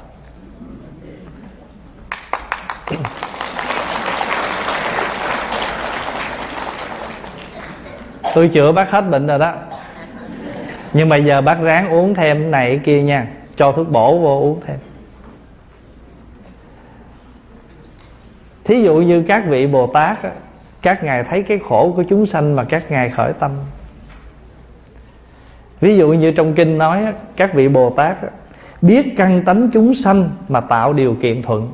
Tôi chữa bác hết bệnh rồi đó, nhưng mà giờ bác ráng uống thêm cái này cái kia nha, cho thuốc bổ vô uống thêm. Thí dụ như các vị Bồ Tát, các ngài thấy cái khổ của chúng sanh mà các ngài khởi tâm. Ví dụ như trong kinh nói, các vị Bồ Tát biết căn tánh chúng sanh mà tạo điều kiện thuận.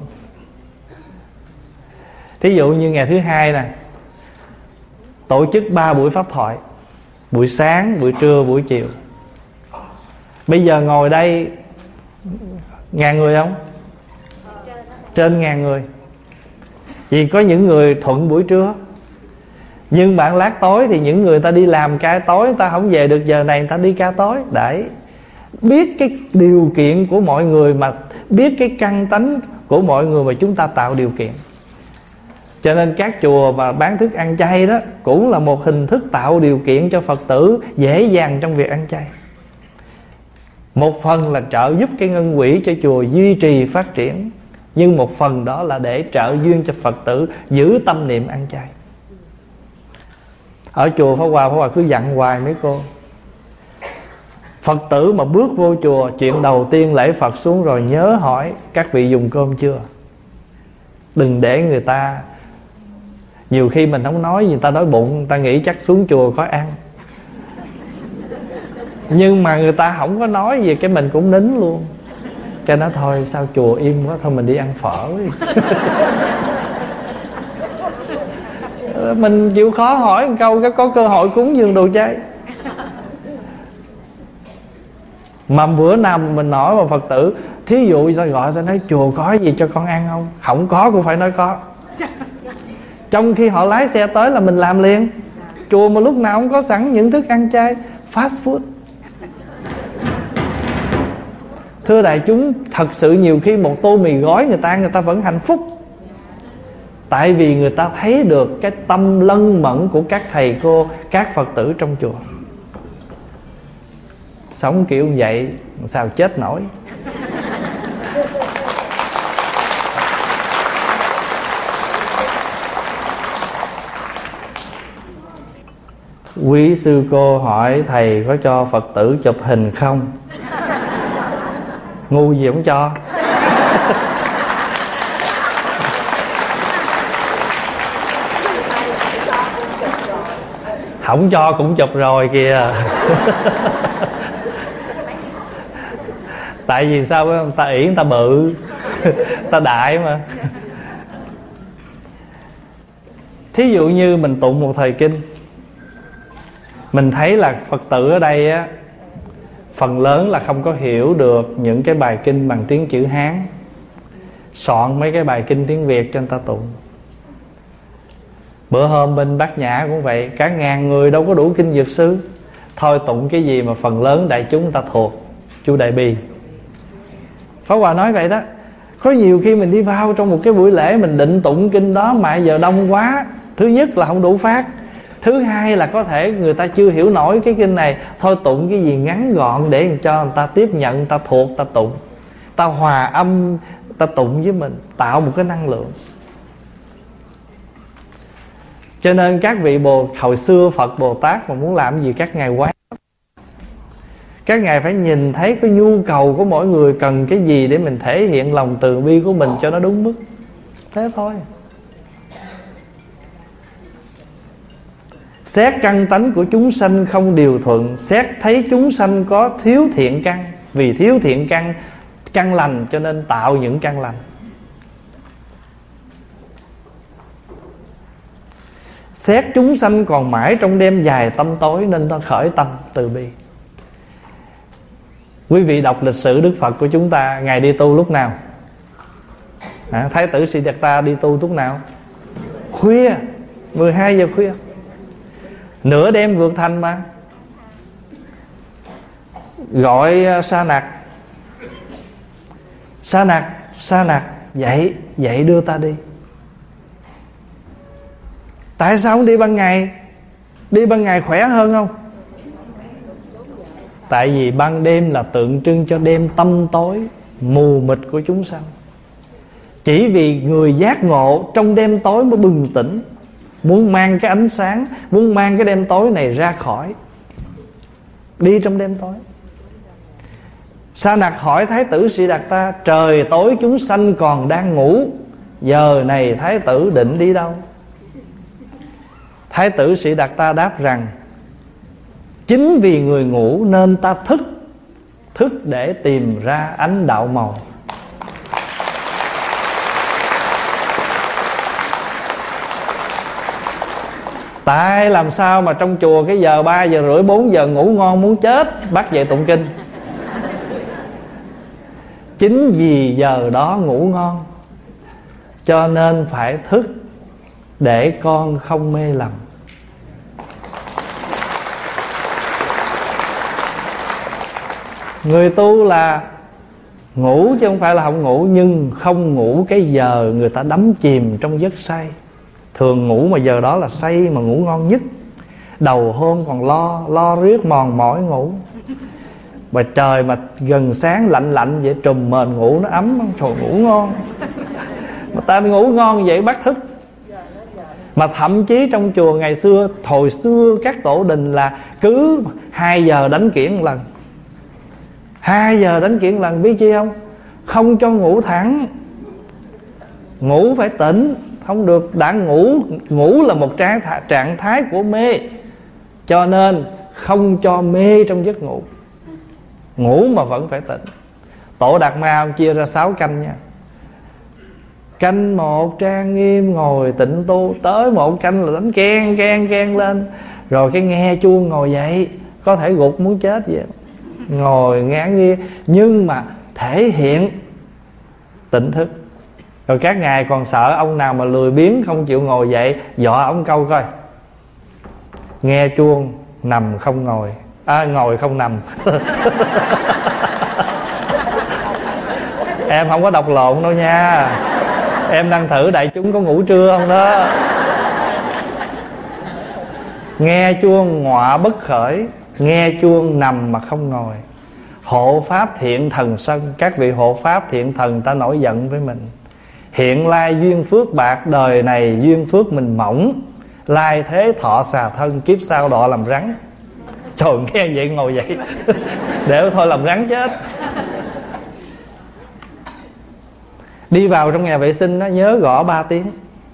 Thí dụ như ngày thứ hai nè, tổ chức ba buổi pháp thoại, buổi sáng, buổi trưa, buổi chiều. Bây giờ ngồi đây ngàn người không? Trên ngàn người. Vì có những người thuận buổi trưa, nhưng bạn lát tối thì những người ta đi làm ca tối, người ta không về được giờ này, người ta đi ca tối. Để biết cái điều kiện của mọi người, mà biết cái căn tánh của mọi người mà chúng ta tạo điều kiện. Cho nên các chùa mà bán thức ăn chay đó cũng là một hình thức tạo điều kiện cho Phật tử dễ dàng trong việc ăn chay. Một phần là trợ giúp cái ngân quỹ cho chùa duy trì phát triển, nhưng một phần đó là để trợ duyên cho Phật tử giữ tâm niệm ăn chay. Ở chùa Pháp Hòa, Pháp Hòa cứ dặn hoài mấy cô, Phật tử mà bước vô chùa, chuyện đầu tiên lễ Phật xuống rồi nhớ hỏi các vị dùng cơm chưa. Đừng để người ta, nhiều khi mình không nói, người ta đói bụng, người ta nghĩ chắc xuống chùa có ăn. Nhưng mà người ta không có nói gì, cái mình cũng nín luôn. Cái nói thôi sao chùa im quá, thôi mình đi ăn phở. Mình chịu khó hỏi một câu, cái có cơ hội cúng dường đồ chay. Mà bữa nào mình nói mà Phật tử, thí dụ ta gọi ta nói chùa có gì cho con ăn không? Không có cũng phải nói có. Trong khi họ lái xe tới là mình làm liền. Chùa mà lúc nào không có sẵn những thức ăn chay, fast food. Thưa đại chúng, thật sự nhiều khi một tô mì gói người ta, người ta vẫn hạnh phúc. Tại vì người ta thấy được cái tâm lân mẫn của các thầy cô, các Phật tử trong chùa. Sống kiểu vậy sao chết nổi. Quý sư cô hỏi thầy có cho Phật tử chụp hình không? Ngu gì không cho. Không cho cũng chụp rồi kìa. Tại vì sao phải không? Ta ỷ người ta bự, ta đại mà. Thí dụ như mình tụng một thời kinh, mình thấy là Phật tử ở đây á, phần lớn là không có hiểu được những cái bài kinh bằng tiếng chữ Hán, soạn mấy cái bài kinh tiếng Việt cho người ta tụng. Bữa hôm bên Bát Nhã cũng vậy, cả ngàn người đâu có đủ kinh Dược Sư, thôi tụng cái gì mà phần lớn đại chúng ta thuộc, chú Đại Bi. Pháp Hòa nói vậy đó. Có nhiều khi mình đi vào trong một cái buổi lễ, mình định tụng kinh đó mà giờ đông quá, thứ nhất là không đủ phát, thứ hai là có thể người ta chưa hiểu nổi cái kinh này, thôi tụng cái gì ngắn gọn để cho người ta tiếp nhận, người ta thuộc, ta tụng, ta hòa âm, ta tụng với mình, tạo một cái năng lượng. Cho nên các vị Bồ hồi xưa Phật Bồ Tát mà muốn làm gì các ngài quán, các ngài phải nhìn thấy cái nhu cầu của mỗi người cần cái gì để mình thể hiện lòng từ bi của mình cho nó đúng mức. Thế thôi. Xét căn tánh của chúng sanh không điều thuận, xét thấy chúng sanh có thiếu thiện căn, vì thiếu thiện căn, căn lành cho nên tạo những căn lành. Xét chúng sanh còn mãi trong đêm dài tâm tối nên ta khởi tâm từ bi. Quý vị đọc lịch sử Đức Phật của chúng ta, ngài đi tu lúc nào? à, Thái tử Siddhartha đi tu lúc nào? Khuya, mười hai giờ khuya, nửa đêm vượt thành mà. Gọi Sa Nặc, Sa Nặc, Sa Nặc, dậy, dậy đưa ta đi. Tại sao không đi ban ngày? Đi ban ngày khỏe hơn không? Tại vì ban đêm là tượng trưng cho đêm tâm tối, mù mịt của chúng sanh. Chỉ vì người giác ngộ trong đêm tối mới bừng tỉnh, muốn mang cái ánh sáng, muốn mang cái đêm tối này ra khỏi, đi trong đêm tối. Sa Nặc hỏi Thái tử Siddhartha, trời tối chúng sanh còn đang ngủ, giờ này Thái tử định đi đâu? Thái tử Siddhartha đáp rằng, chính vì người ngủ nên ta thức, thức để tìm ra ánh đạo màu. Tại làm sao mà trong chùa cái giờ ba giờ rưỡi bốn giờ ngủ ngon muốn chết, bắt dậy tụng kinh. Chính vì giờ đó ngủ ngon cho nên phải thức để con không mê lầm. Người tu là ngủ chứ không phải là không ngủ, nhưng không ngủ cái giờ người ta đắm chìm trong giấc say. Thường ngủ mà giờ đó là say mà ngủ ngon nhất. Đầu hôm còn lo, lo riết mòn mỏi ngủ. Mà trời mà gần sáng lạnh lạnh vậy trùm mền ngủ nó ấm, trời ngủ ngon. Mà ta ngủ ngon vậy bắt thức. Mà thậm chí trong chùa ngày xưa, hồi xưa các tổ đình là cứ hai giờ đánh kiển một lần. Hai giờ đánh kiển lần, biết chi không? Không cho ngủ thẳng, ngủ phải tỉnh, không được đã ngủ. Ngủ là một trạng thái, trạng thái của mê, cho nên không cho mê trong giấc ngủ. Ngủ mà vẫn phải tỉnh. Tổ Đạt Ma chia ra sáu canh nha. Canh một trang nghiêm ngồi tịnh tu, tới một canh là đánh ken ken ken lên, rồi cái nghe chuông ngồi dậy, có thể gục muốn chết vậy, ngồi nghe nghe, nhưng mà thể hiện tỉnh thức. Rồi các ngài còn sợ ông nào mà lười biếng không chịu ngồi dậy, dọa ông câu coi, nghe chuông nằm không ngồi, à, ngồi không nằm. Em không có đọc lộn đâu nha. Em đang thử đại chúng có ngủ trưa không đó. Nghe chuông ngọa bất khởi, nghe chuông nằm mà không ngồi. Hộ pháp thiện thần sân. Các vị hộ pháp thiện thần ta nổi giận với mình. Hiện lai duyên phước bạc, đời này duyên phước mình mỏng. Lai thế thọ xà thân, kiếp sau đọa làm rắn. Trời, nghe vậy ngồi dậy để thôi làm rắn chết. Đi vào trong nhà vệ sinh đó, nhớ gõ ba tiếng.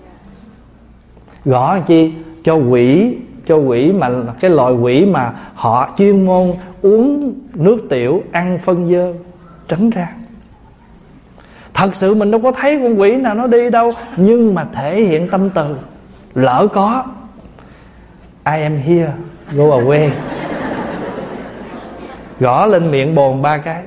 Gõ làm chi? Cho quỷ, cho quỷ mà cái loại quỷ mà họ chuyên môn uống nước tiểu, ăn phân dơ, tránh ra. Thật sự mình đâu có thấy con quỷ nào nó đi đâu, nhưng mà thể hiện tâm từ. Lỡ có, I am here, go away. Gõ lên miệng bồn ba cái.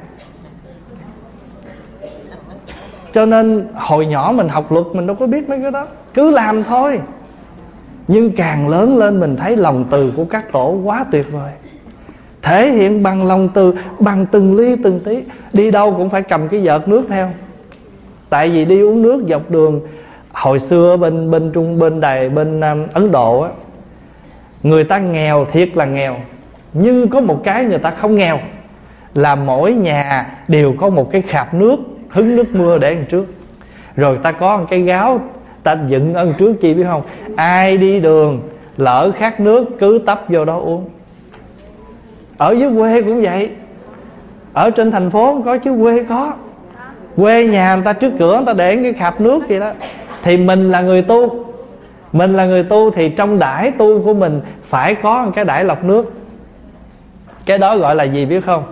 Cho nên hồi nhỏ mình học luật mình đâu có biết mấy cái đó, cứ làm thôi. Nhưng càng lớn lên mình thấy lòng từ của các tổ quá tuyệt vời. Thể hiện bằng lòng từ, bằng từng ly từng tí. Đi đâu cũng phải cầm cái vợt nước theo. Tại vì đi uống nước dọc đường. Hồi xưa bên bên Trung bên Đài bên um, Ấn Độ á, người ta nghèo thiệt là nghèo, nhưng có một cái người ta không nghèo là mỗi nhà đều có một cái khạp nước hứng nước mưa để ăn trước. Rồi ta có một cái gáo ta dựng ân trước chi biết không? Ai đi đường lỡ khát nước cứ tấp vô đó uống. Ở dưới quê cũng vậy. Ở trên thành phố không có chứ quê có. Quê nhà người ta trước cửa người ta để cái khạp nước vậy đó. Thì mình là người tu, mình là người tu thì trong đãi tu của mình phải có một cái đãi lọc nước. Cái đó gọi là gì biết không?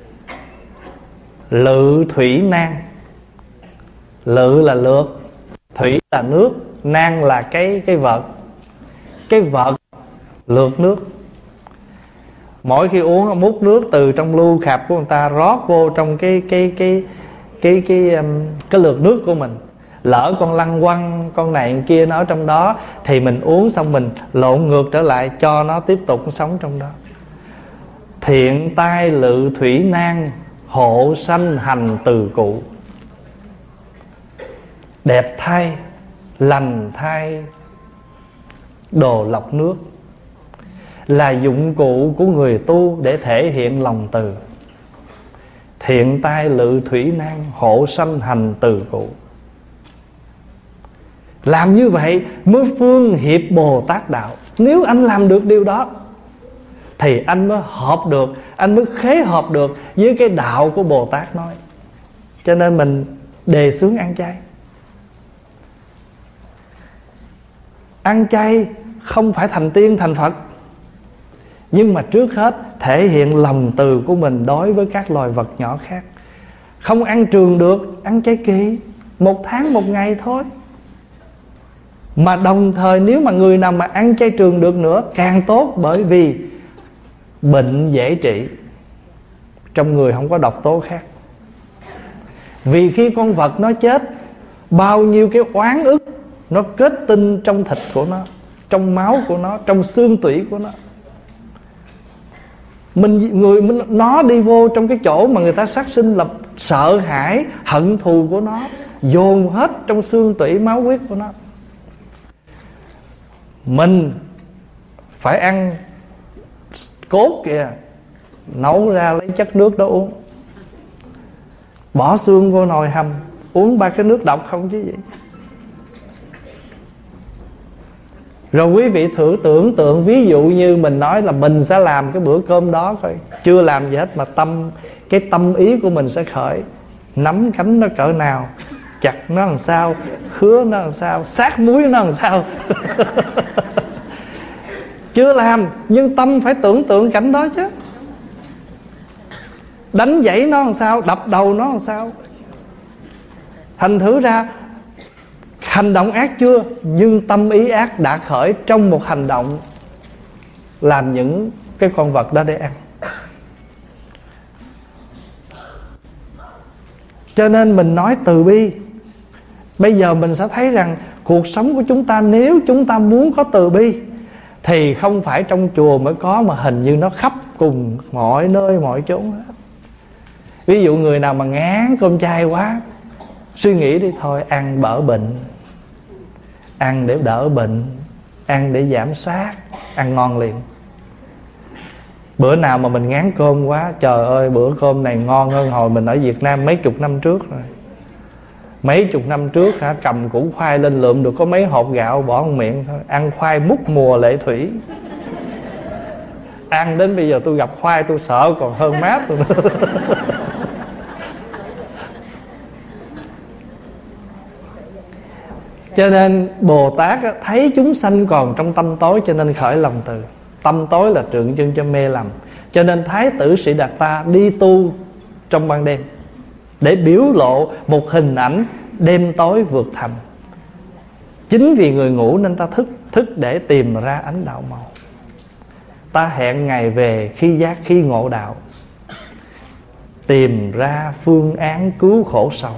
Lự thủy nan. Lự là lượt, thủy là nước, nan là cái cái vợt. Cái vợt lượt nước. Mỗi khi uống múc nước từ trong lu khạp của người ta rót vô trong cái cái cái cái cái cái, cái lượt nước của mình. Lỡ con lăng quăng con này con kia nó ở trong đó thì mình uống xong mình lộn ngược trở lại cho nó tiếp tục sống trong đó. Thiện tai lự thủy nan, hộ sanh hành từ cụ. Đẹp thay, lành thay, đồ lọc nước là dụng cụ của người tu để thể hiện lòng từ. Thiện tai lự thủy nan, hộ sanh hành từ cụ. Làm như vậy mới phương hiệp Bồ Tát đạo. Nếu anh làm được điều đó thì anh mới hợp được, anh mới khế hợp được với cái đạo của Bồ Tát nói. Cho nên mình đề xướng ăn chay. Ăn chay không phải thành tiên thành Phật, nhưng mà trước hết thể hiện lòng từ của mình đối với các loài vật nhỏ khác. Không ăn trường được, ăn chay kỳ, một tháng một ngày thôi. Mà đồng thời nếu mà người nào mà ăn chay trường được nữa càng tốt, bởi vì bệnh dễ trị, trong người không có độc tố khác. Vì khi con vật nó chết, bao nhiêu cái oán ức nó kết tinh trong thịt của nó, trong máu của nó, trong xương tủy của nó. Mình người mình, nó đi vô trong cái chỗ mà người ta sát sinh là sợ hãi, hận thù của nó dồn hết trong xương tủy máu huyết của nó. Mình phải ăn cốt kìa, nấu ra lấy chất nước đó uống, bỏ xương vô nồi hầm, uống ba cái nước độc không chứ gì. Rồi quý vị thử tưởng tượng, ví dụ như mình nói là mình sẽ làm cái bữa cơm đó coi, chưa làm gì hết mà tâm, cái tâm ý của mình sẽ khởi. Nắm cánh nó cỡ nào, chặt nó làm sao, khứa nó làm sao, sát muối nó làm sao. Chưa làm nhưng tâm phải tưởng tượng cảnh đó chứ. Đánh dãy nó làm sao, đập đầu nó làm sao. Thành thử ra hành động ác chưa, nhưng tâm ý ác đã khởi trong một hành động làm những cái con vật đó để ăn. Cho nên mình nói từ bi. Bây giờ mình sẽ thấy rằng cuộc sống của chúng ta, nếu chúng ta muốn có từ bi thì không phải trong chùa mới có, mà hình như nó khắp cùng mọi nơi mọi chốn hết. Ví dụ người nào mà ngán cơm chay quá, Suy nghĩ đi thôi, ăn đỡ bệnh, ăn để đỡ bệnh, ăn để giảm sát, ăn ngon liền. Bữa nào mà mình ngán cơm quá, trời ơi bữa cơm này ngon hơn hồi mình ở Việt Nam mấy chục năm trước rồi. Mấy chục năm trước hả, cầm củ khoai lên lượm được có mấy hộp gạo bỏ vào miệng thôi. Ăn khoai múc mùa lệ thủy. Ăn đến bây giờ tôi gặp khoai tôi sợ còn hơn mát tôi nữa. Cho nên Bồ Tát thấy chúng sanh còn trong tâm tối, cho nên khởi lòng từ. Tâm tối là tượng trưng cho mê lầm. Cho nên Thái tử Sĩ Đạt Ta đi tu trong ban đêm để biểu lộ một hình ảnh đêm tối vượt thành. Chính vì người ngủ nên ta thức, thức để tìm ra ánh đạo màu. Ta hẹn ngày về khi giác khi ngộ đạo, tìm ra phương án cứu khổ sầu.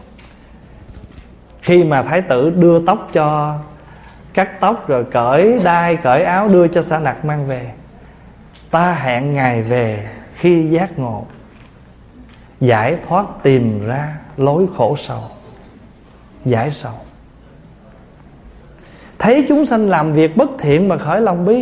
Khi mà Thái tử đưa tóc cho, cắt tóc rồi cởi đai cởi áo đưa cho Sa Nặc mang về, ta hẹn ngày về khi giác ngộ, giải thoát tìm ra lối khổ sầu, giải sầu. Thấy chúng sanh làm việc bất thiện mà khởi lòng bi.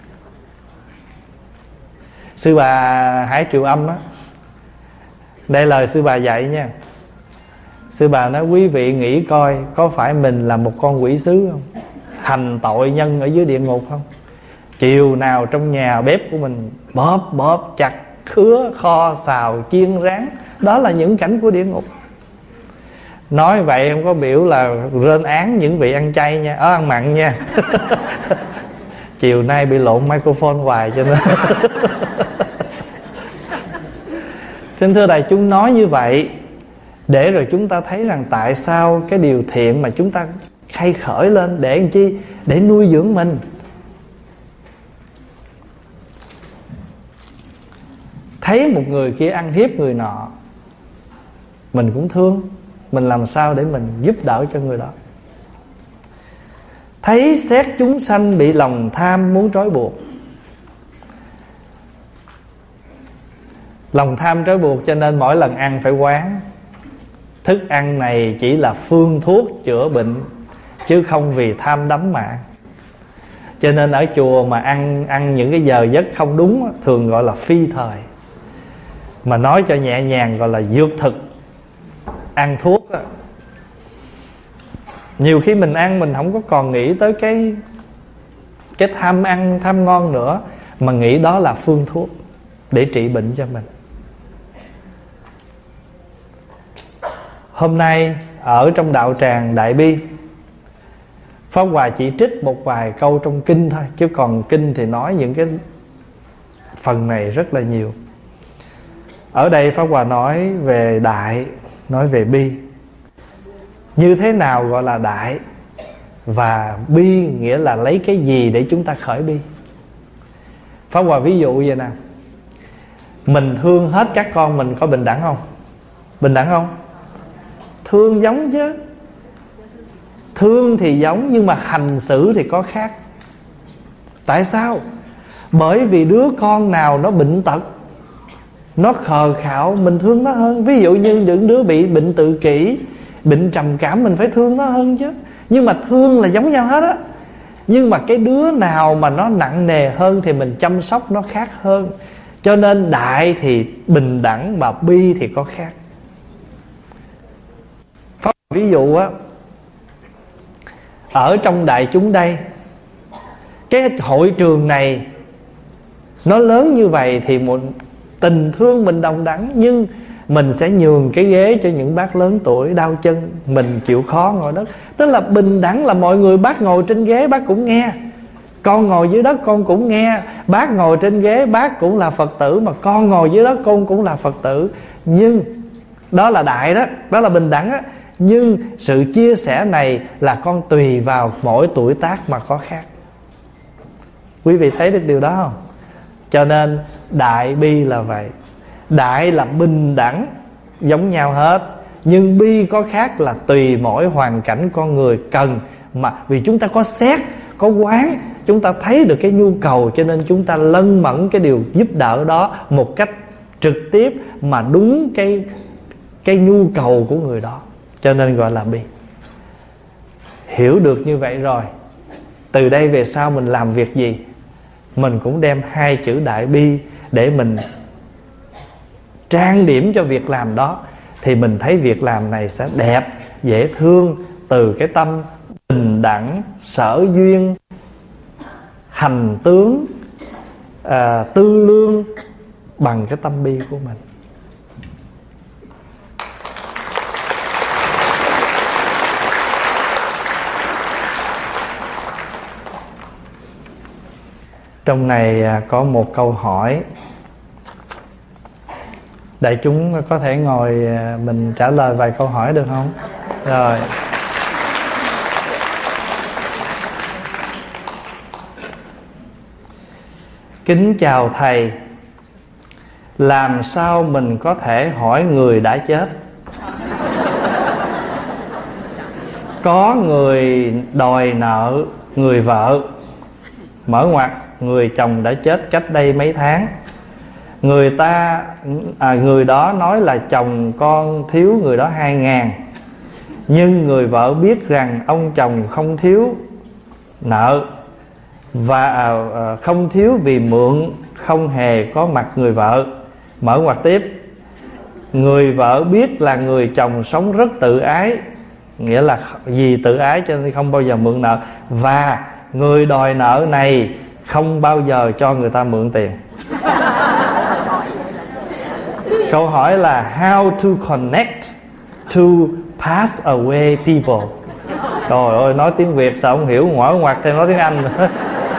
Sư bà Hải Triệu Âm á, đây lời sư bà dạy nha. Sư bà nói quý vị nghĩ coi, có phải mình là một con quỷ sứ không, hành tội nhân ở dưới địa ngục không? Chiều nào trong nhà bếp của mình bóp bóp chặt khứa kho xào chiên rán, đó là những cảnh của địa ngục. Nói vậy không có biểu là rên án những vị ăn chay nha, ở ăn mặn nha. Chiều nay bị lộn microphone hoài cho nên. Xin thưa đại chúng, nói như vậy để rồi chúng ta thấy rằng tại sao cái điều thiện mà chúng ta hay khởi lên để làm chi? Để nuôi dưỡng mình. Thấy một người kia ăn hiếp người nọ, mình cũng thương, mình làm sao để mình giúp đỡ cho người đó. Thấy xét chúng sanh bị lòng tham muốn trói buộc, lòng tham trói buộc cho nên mỗi lần ăn phải quán thức ăn này chỉ là phương thuốc chữa bệnh, chứ không vì tham đắm mà. Cho nên ở chùa mà ăn ăn những cái giờ giấc không đúng thường gọi là phi thời, mà nói cho nhẹ nhàng gọi là dược thực, ăn thuốc đó. Nhiều khi mình ăn mình không có còn nghĩ tới cái cái tham ăn tham ngon nữa, mà nghĩ đó là phương thuốc để trị bệnh cho mình. Hôm nay ở trong đạo tràng Đại Bi, Pháp Hòa chỉ trích một vài câu trong kinh thôi, chứ còn kinh thì nói những cái phần này rất là nhiều. Ở đây Pháp Hòa nói về đại, nói về bi. Như thế nào gọi là đại, và bi nghĩa là lấy cái gì để chúng ta khởi bi. Pháp Hòa ví dụ vậy nè, mình thương hết các con mình có bình đẳng không? Bình đẳng không? Thương giống chứ. Thương thì giống, nhưng mà hành xử thì có khác. Tại sao? Bởi vì đứa con nào nó bệnh tật, nó khờ khạo, mình thương nó hơn. Ví dụ như những đứa bị bệnh tự kỷ, bệnh trầm cảm, mình phải thương nó hơn chứ. Nhưng mà thương là giống nhau hết á. Nhưng mà cái đứa nào mà nó nặng nề hơn thì mình chăm sóc nó khác hơn. Cho nên đại thì bình đẳng, mà bi thì có khác. Pháp ví dụ á, ở trong đại chúng đây, cái hội trường này nó lớn như vậy thì một tình thương mình đồng đẳng, nhưng mình sẽ nhường cái ghế cho những bác lớn tuổi đau chân, mình chịu khó ngồi đất. Tức là bình đẳng là mọi người, bác ngồi trên ghế bác cũng nghe, con ngồi dưới đất con cũng nghe, bác ngồi trên ghế bác cũng là Phật tử, mà con ngồi dưới đất con cũng là Phật tử. Nhưng đó là đại đó, đó là bình đẳng á. Nhưng sự chia sẻ này là con tùy vào mỗi tuổi tác mà có khác. Quý vị thấy được điều đó không? Cho nên đại bi là vậy. Đại là bình đẳng, giống nhau hết. Nhưng bi có khác là tùy mỗi hoàn cảnh con người cần. Mà vì chúng ta có xét, có quán, chúng ta thấy được cái nhu cầu, cho nên chúng ta lân mẫn cái điều giúp đỡ đó một cách trực tiếp mà đúng cái, cái nhu cầu của người đó. cho nên gọi là bi. Hiểu được như vậy rồi, từ đây về sau mình làm việc gì mình cũng đem hai chữ đại bi để mình trang điểm cho việc làm đó, thì mình thấy việc làm này sẽ đẹp, dễ thương, từ cái tâm bình đẳng, sở duyên, hành tướng, à, tư lương bằng cái tâm bi của mình. Trong này có một câu hỏi, đại chúng có thể ngồi mình trả lời vài câu hỏi được không? Rồi. Kính chào thầy, làm sao mình có thể hỏi người đã chết? Có người đòi nợ người vợ, mở ngoặt người chồng đã chết cách đây mấy tháng. Người ta à, người đó nói là chồng con thiếu người đó hai ngàn, nhưng người vợ biết rằng ông chồng không thiếu nợ và à, không thiếu vì mượn, không hề có mặt người vợ. Mở ngoặt tiếp, người vợ biết là người chồng sống rất tự ái, nghĩa là vì tự ái cho nên không bao giờ mượn nợ, và người đòi nợ này không bao giờ cho người ta mượn tiền. Câu hỏi là how to connect to pass away people. Trời ơi, nói tiếng Việt sao không hiểu, ngoại ngoặt thêm nói tiếng Anh nữa.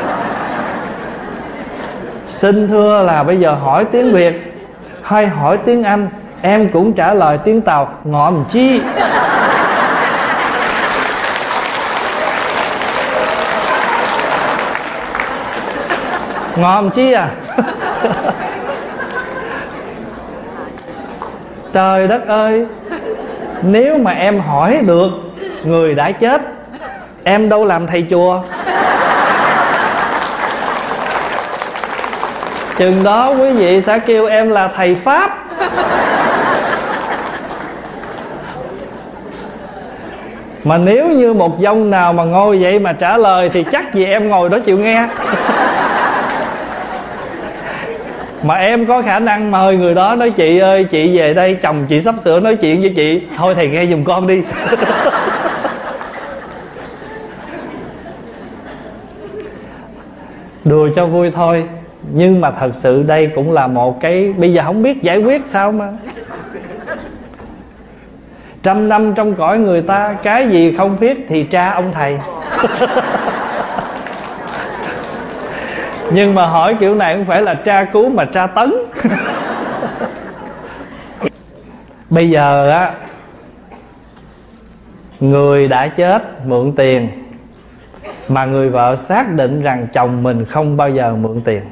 Xin thưa là bây giờ hỏi tiếng Việt hay hỏi tiếng Anh, em cũng trả lời tiếng Tàu ngọm chi. Ngọm chi à? Trời đất ơi, nếu mà em hỏi được người đã chết, em đâu làm thầy chùa. Chừng đó quý vị sẽ kêu em là thầy Pháp. Mà nếu như một dông nào mà ngồi vậy mà trả lời thì chắc gì em ngồi đó chịu nghe. Mà em có khả năng mời người đó nói chị ơi, chị về đây chồng chị sắp sửa nói chuyện với chị, thôi thầy nghe giùm con đi. Đùa cho vui thôi, nhưng mà thật sự đây cũng là một cái, bây giờ không biết giải quyết sao mà. Trăm năm trong cõi người ta, cái gì không biết thì tra ông thầy. Nhưng mà hỏi kiểu này không phải là tra cứu mà tra tấn. Bây giờ á, người đã chết mượn tiền, mà người vợ xác định rằng chồng mình không bao giờ mượn tiền,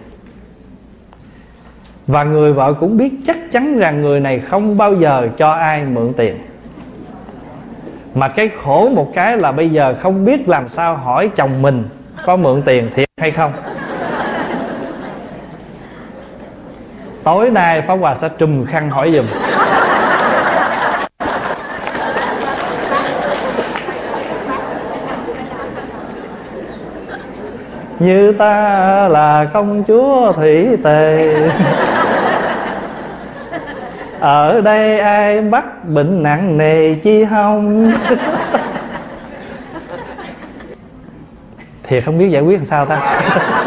và người vợ cũng biết chắc chắn rằng người này không bao giờ cho ai mượn tiền. Mà cái khổ một cái là bây giờ không biết làm sao hỏi chồng mình có mượn tiền thiệt hay không. Tối nay Pháp Hòa sẽ trùm khăn hỏi giùm. Như ta là công chúa thủy tề, ở đây ai bắt bệnh nặng nề chi hông. Thiệt không biết giải quyết làm sao ta.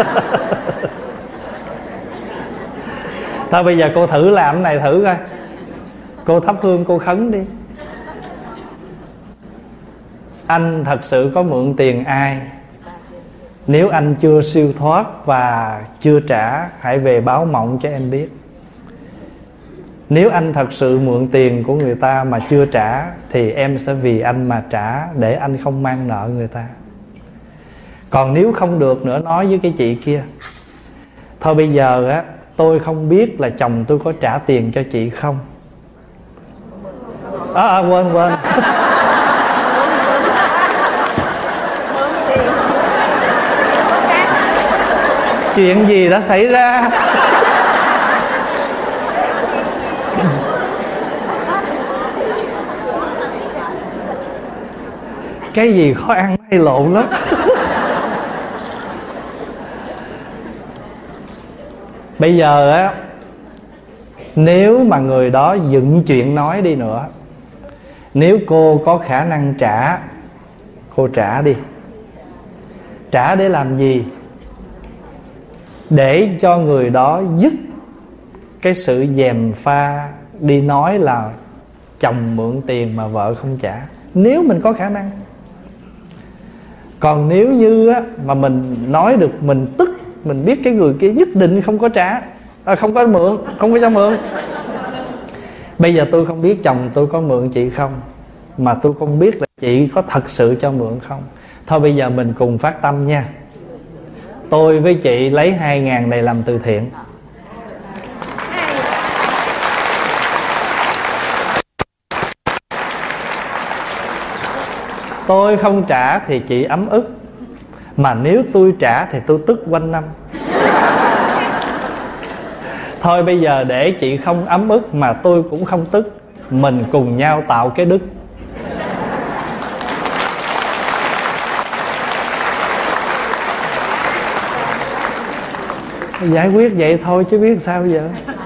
Thôi bây giờ cô thử làm cái này thử coi. Cô thắp hương cô khấn đi. Anh thật sự có mượn tiền ai? Nếu anh chưa siêu thoát và chưa trả, hãy về báo mộng cho em biết. Nếu anh thật sự mượn tiền của người ta mà chưa trả, thì em sẽ vì anh mà trả, để anh không mang nợ người ta. Còn nếu không được nữa, nói với cái chị kia, thôi bây giờ á, tôi không biết là chồng tôi có trả tiền cho chị không. À, à quên quên. Chuyện gì đã xảy ra? Cái gì khó ăn hay lộn lắm. Bây giờ á, nếu mà người đó dựng chuyện nói đi nữa, nếu cô có khả năng trả, cô trả đi. Trả để làm gì? Để cho người đó dứt cái sự gièm pha đi nói là chồng mượn tiền mà vợ không trả, nếu mình có khả năng. Còn nếu như á, mà mình nói được, mình tức, mình biết cái người kia nhất định không có trả, à, không có mượn, không có cho mượn. Bây giờ tôi không biết chồng tôi có mượn chị không, mà tôi không biết là chị có thật sự cho mượn không. Thôi bây giờ mình cùng phát tâm nha. Tôi với chị lấy hai ngàn này làm từ thiện. Tôi không trả thì chị ấm ức, mà nếu tôi trả thì tôi tức quanh năm. Thôi bây giờ để chị không ấm ức mà tôi cũng không tức, mình cùng nhau tạo cái đức. Giải quyết vậy thôi chứ biết sao giờ.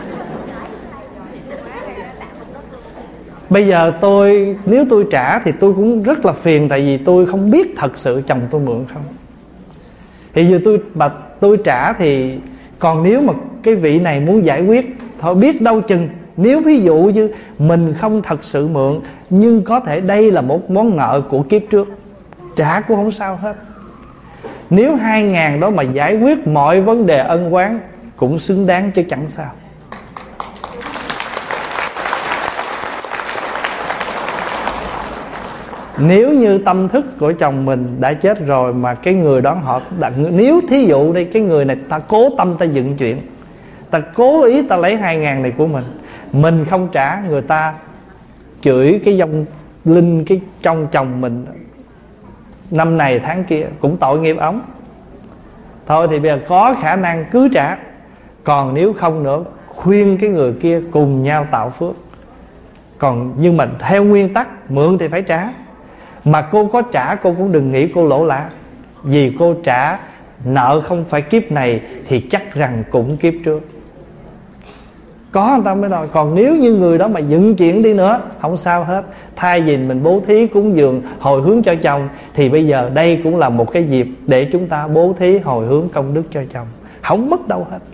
Bây giờ tôi, nếu tôi trả thì tôi cũng rất là phiền, tại vì tôi không biết thật sự chồng tôi mượn không. Thì giờ tôi mà tôi trả thì, còn nếu mà cái vị này muốn giải quyết, thôi biết đâu chừng, nếu ví dụ như mình không thật sự mượn, nhưng có thể đây là một món nợ của kiếp trước, trả cũng không sao hết. Nếu hai ngàn đó mà giải quyết mọi vấn đề ân oán cũng xứng đáng chứ chẳng sao. Nếu như tâm thức của chồng mình đã chết rồi, mà cái người đó họ đã, nếu thí dụ đây cái người này ta cố tâm ta dựng chuyện, ta cố ý ta lấy hai ngàn này của mình, mình không trả, người ta chửi cái vong linh cái trong chồng mình năm này tháng kia, cũng tội nghiệp ống. Thôi thì bây giờ có khả năng cứ trả, còn nếu không nữa khuyên cái người kia cùng nhau tạo phước. Còn nhưng mà theo nguyên tắc mượn thì phải trả. Mà cô có trả cô cũng đừng nghĩ cô lỗ lã, vì cô trả nợ không phải kiếp này thì chắc rằng cũng kiếp trước. Có người ta mới nói. Còn nếu như người đó mà dựng chuyện đi nữa, không sao hết. Thay vì mình bố thí cúng dường hồi hướng cho chồng, thì bây giờ đây cũng là một cái dịp để chúng ta bố thí hồi hướng công đức cho chồng, không mất đâu hết.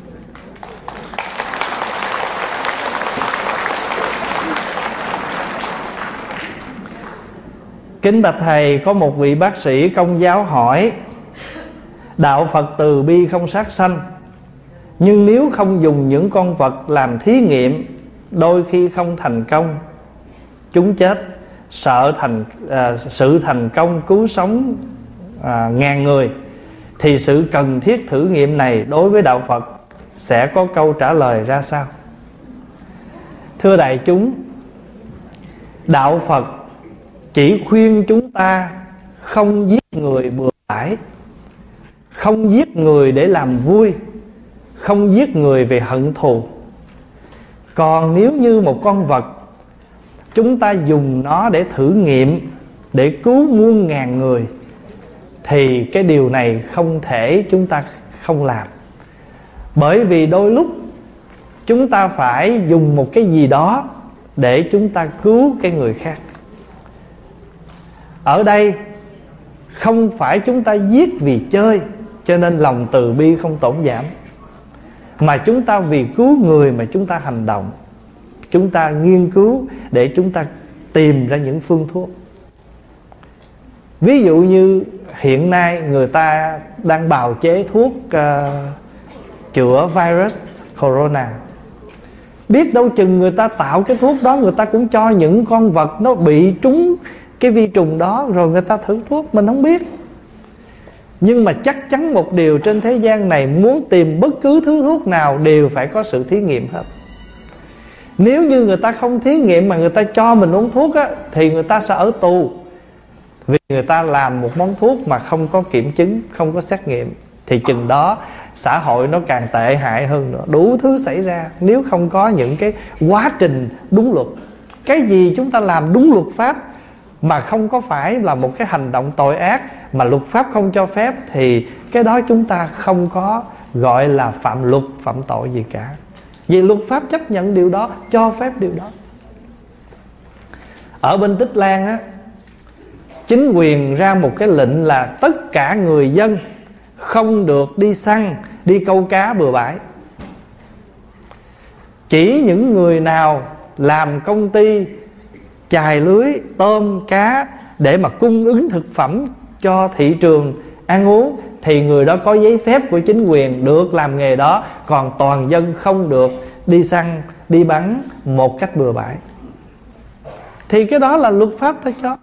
Kính bạch thầy, có một vị bác sĩ Công giáo hỏi: đạo Phật từ bi không sát sanh, nhưng nếu không dùng những con vật làm thí nghiệm, đôi khi không thành công, chúng chết. Sợ thành à, sự thành công cứu sống à, ngàn người, thì sự cần thiết thử nghiệm này đối với đạo Phật sẽ có câu trả lời ra sao? Thưa đại chúng, đạo Phật chỉ khuyên chúng ta không giết người bừa bãi, không giết người để làm vui, không giết người vì hận thù. Còn nếu như một con vật, chúng ta dùng nó để thử nghiệm, để cứu muôn ngàn người, thì cái điều này không thể chúng ta không làm. Bởi vì đôi lúc chúng ta phải dùng một cái gì đó để chúng ta cứu cái người khác. Ở đây không phải chúng ta giết vì chơi, cho nên lòng từ bi không tổn giảm, mà chúng ta vì cứu người mà chúng ta hành động. Chúng ta nghiên cứu để chúng ta tìm ra những phương thuốc. Ví dụ như hiện nay người ta đang bào chế thuốc uh, chữa virus corona. Biết đâu chừng người ta tạo cái thuốc đó, người ta cũng cho những con vật nó bị trúng cái vi trùng đó, rồi người ta thử thuốc, mình không biết. Nhưng mà chắc chắn một điều, trên thế gian này muốn tìm bất cứ thứ thuốc nào đều phải có sự thí nghiệm hết. Nếu như người ta không thí nghiệm mà người ta cho mình uống thuốc á, thì người ta sẽ ở tù. Vì người ta làm một món thuốc mà không có kiểm chứng, không có xét nghiệm, thì chừng đó xã hội nó càng tệ hại hơn nữa. Đủ thứ xảy ra nếu không có những cái quá trình đúng luật. Cái gì chúng ta làm đúng luật pháp, mà không có phải là một cái hành động tội ác mà luật pháp không cho phép, thì cái đó chúng ta không có gọi là phạm luật, phạm tội gì cả. Vì luật pháp chấp nhận điều đó, cho phép điều đó. Ở bên Tích Lan á, chính quyền ra một cái lệnh là tất cả người dân không được đi săn, đi câu cá bừa bãi. Chỉ những người nào làm công ty chài lưới, tôm, cá để mà cung ứng thực phẩm cho thị trường ăn uống thì người đó có giấy phép của chính quyền được làm nghề đó. Còn toàn dân không được đi săn, đi bắn một cách bừa bãi. Thì cái đó là luật pháp ta cho.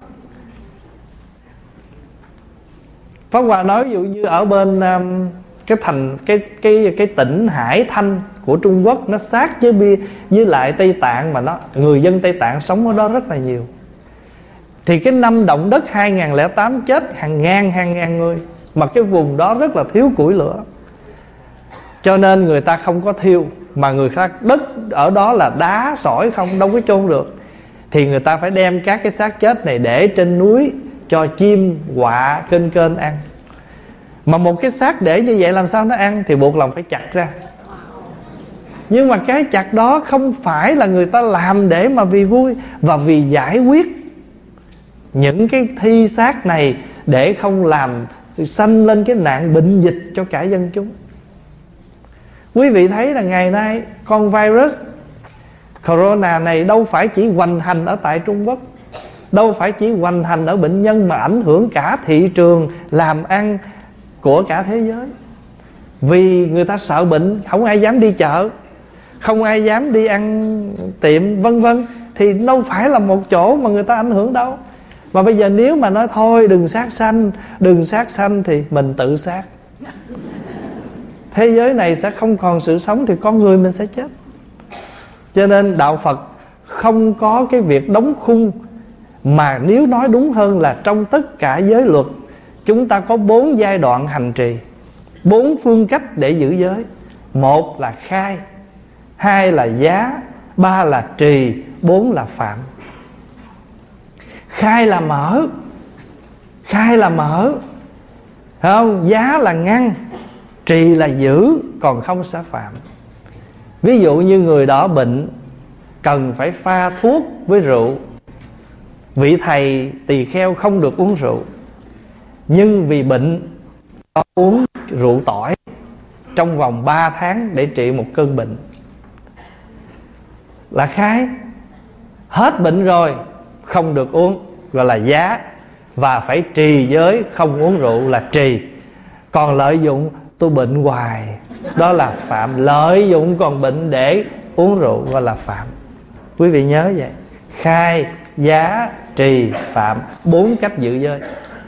Pháp Hòa nói ví dụ như ở bên um, cái thành cái cái cái tỉnh Hải Thanh của Trung Quốc, nó sát với bia với lại Tây Tạng, mà nó người dân Tây Tạng sống ở đó rất là nhiều. Thì cái năm động đất hai nghìn lẻ tám chết hàng ngàn hàng ngàn người, mà cái vùng đó rất là thiếu củi lửa, cho nên người ta không có thiêu, mà người khác đất ở đó là đá sỏi không, đâu có chôn được. Thì người ta phải đem các cái xác chết này để trên núi cho chim, quạ, kênh kênh ăn. Mà một cái xác để như vậy làm sao nó ăn, thì buộc lòng phải chặt ra. Nhưng mà cái chặt đó không phải là người ta làm để mà vì vui, và vì giải quyết những cái thi xác này để không làm sanh lên cái nạn bệnh dịch cho cả dân chúng. Quý vị thấy là ngày nay con virus Corona này đâu phải chỉ hoành hành ở tại Trung Quốc, đâu phải chỉ hoành hành ở bệnh nhân, mà ảnh hưởng cả thị trường làm ăn của cả thế giới. Vì người ta sợ bệnh, không ai dám đi chợ, không ai dám đi ăn tiệm vân vân, thì đâu phải là một chỗ mà người ta ảnh hưởng đâu. Mà bây giờ nếu mà nói thôi đừng sát sanh, đừng sát sanh thì mình tự sát. Thế giới này sẽ không còn sự sống thì con người mình sẽ chết. Cho nên đạo Phật không có cái việc đóng khung, mà nếu nói đúng hơn là trong tất cả giới luật chúng ta có bốn giai đoạn hành trì, bốn phương cách để giữ giới. Một là khai, hai là giá, ba là trì, bốn là phạm. Khai là mở, khai là mở, phải không? Giá là ngăn, trì là giữ, còn không sẽ phạm. Ví dụ như người đó bệnh, cần phải pha thuốc với rượu. Vị thầy tỳ kheo không được uống rượu, nhưng vì bệnh uống rượu tỏi trong vòng ba tháng để trị một cơn bệnh, là khai. Hết bệnh rồi không được uống, gọi là giá. Và phải trì giới, không uống rượu là trì. Còn lợi dụng tôi bệnh hoài, đó là phạm. Lợi dụng còn bệnh để uống rượu gọi là phạm. Quý vị nhớ vậy. Khai, giá, trì, phạm, bốn cách giữ giới.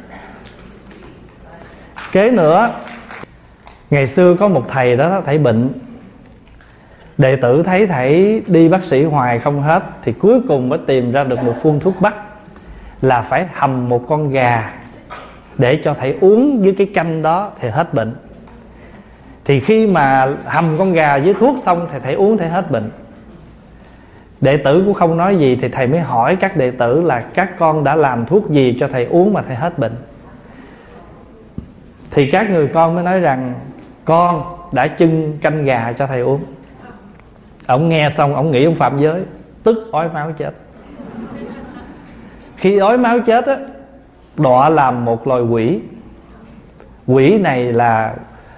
Kế nữa, ngày xưa có một thầy đó, thầy bệnh. Đệ tử thấy thầy đi bác sĩ hoài không hết, thì cuối cùng mới tìm ra được một phương thuốc bắc, là phải hầm một con gà để cho thầy uống với cái canh đó thì hết bệnh. Thì khi mà hầm con gà với thuốc xong thì thầy uống, thầy hết bệnh. Đệ tử cũng không nói gì, thì thầy mới hỏi các đệ tử là các con đã làm thuốc gì cho thầy uống mà thầy hết bệnh. Thì các người con mới nói rằng con đã chưng canh gà cho thầy uống. Ông nghe xong ông nghĩ ông phạm giới, tức ói máu chết. Khi ói máu chết á, đọa làm một loài quỷ. Quỷ này là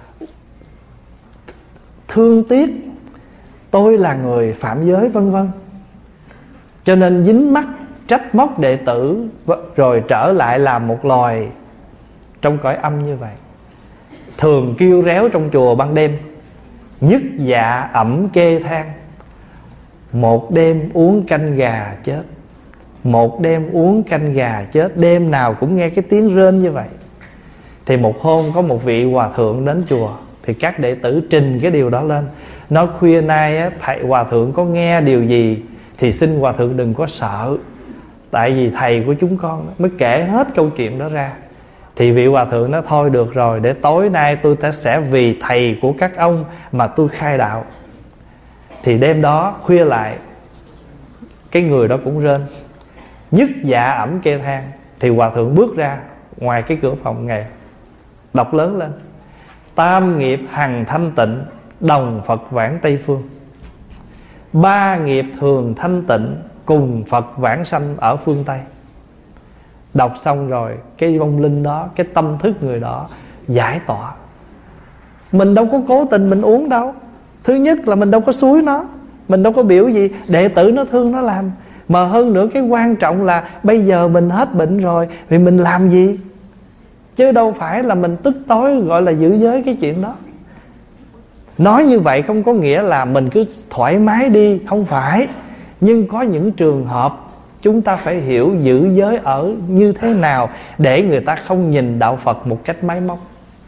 thương tiếc tôi là người phạm giới vân vân, cho nên dính mắc trách móc đệ tử, rồi trở lại làm một loài trong cõi âm như vậy. Thường kêu réo trong chùa ban đêm, nhức dạ ẩm kê than. Một đêm uống canh gà chết, một đêm uống canh gà chết, đêm nào cũng nghe cái tiếng rên như vậy. Thì một hôm có một vị hòa thượng đến chùa, thì các đệ tử trình cái điều đó lên, nói khuya nay á, thầy hòa thượng có nghe điều gì thì xin hòa thượng đừng có sợ, tại vì thầy của chúng con mới kể hết câu chuyện đó ra. Thì vị hòa thượng nói thôi được rồi, để tối nay tôi sẽ vì thầy của các ông mà tôi khai đạo. Thì đêm đó khuya lại, cái người đó cũng rên, nhất dạ ẩm kê thang. Thì hòa thượng bước ra ngoài cái cửa phòng nghề, đọc lớn lên: tam nghiệp hằng thanh tịnh, đồng Phật vãng Tây phương. Ba nghiệp thường thanh tịnh, cùng Phật vãng sanh ở phương Tây. Đọc xong rồi cái vong linh đó, cái tâm thức người đó giải tỏa. Mình đâu có cố tình mình uống đâu. Thứ nhất là mình đâu có xúi nó, mình đâu có biểu gì, đệ tử nó thương nó làm. Mà hơn nữa cái quan trọng là bây giờ mình hết bệnh rồi thì mình làm gì, chứ đâu phải là mình tức tối gọi là giữ giới cái chuyện đó. Nói như vậy không có nghĩa là mình cứ thoải mái đi, không phải. Nhưng có những trường hợp chúng ta phải hiểu giữ giới ở như thế nào để người ta không nhìn đạo Phật một cách máy móc.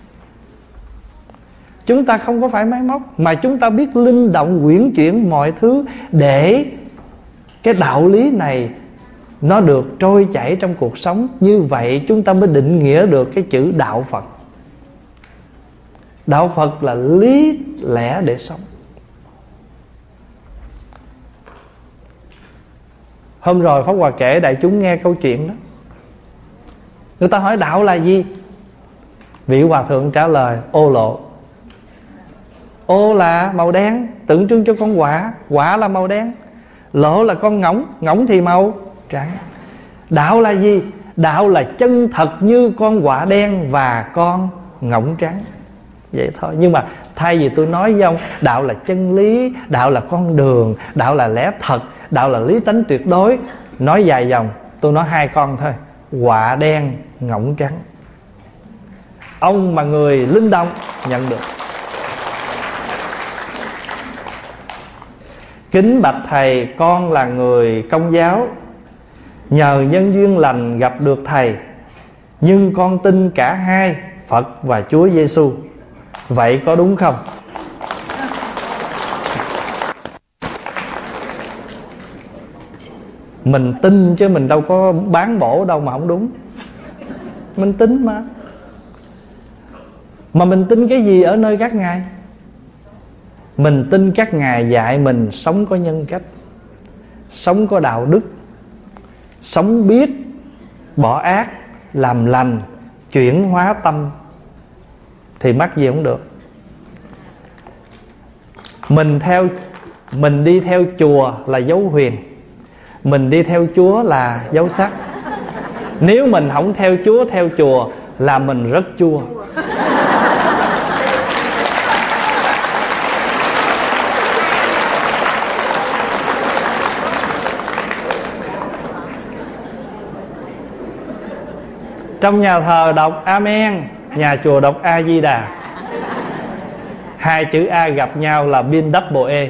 Chúng ta không có phải máy móc, mà chúng ta biết linh động quyển chuyển mọi thứ để cái đạo lý này nó được trôi chảy trong cuộc sống. Như vậy chúng ta mới định nghĩa được cái chữ đạo Phật. Đạo Phật là lý lẽ để sống. Hôm rồi Pháp Hòa kể đại chúng nghe câu chuyện đó. Người ta hỏi đạo là gì? Vị hòa thượng trả lời: ô lộ. Ô là màu đen, tượng trưng cho con quạ. Quạ là màu đen. Lộ là con ngỗng, ngỗng thì màu trắng. Đạo là gì? Đạo là chân thật như con quạ đen và con ngỗng trắng. Vậy thôi. Nhưng mà thay vì tôi nói với ông đạo là chân lý, đạo là con đường, đạo là lẽ thật, đạo là lý tánh tuyệt đối, nói dài dòng, tôi nói hai con thôi: quạ đen, ngỗng trắng. Ông mà người linh động nhận được. Kính bạch thầy, con là người Công giáo, nhờ nhân duyên lành gặp được thầy, nhưng con tin cả hai, Phật và Chúa Giêsu. Vậy có đúng không? Mình tin chứ mình đâu có bán bổ đâu mà không đúng. Mình tin mà. Mà mình tin cái gì ở nơi các ngài? Mình tin các ngài dạy mình sống có nhân cách, sống có đạo đức, sống biết bỏ ác, làm lành, chuyển hóa tâm, thì mắc gì không được. Mình theo Mình đi theo chùa là dấu huyền, mình đi theo Chúa là dấu sắc. Nếu mình không theo Chúa, theo chùa là mình rất chua. Trong nhà thờ đọc Amen, nhà chùa đọc A Di Đà. Hai chữ A gặp nhau là bin double E.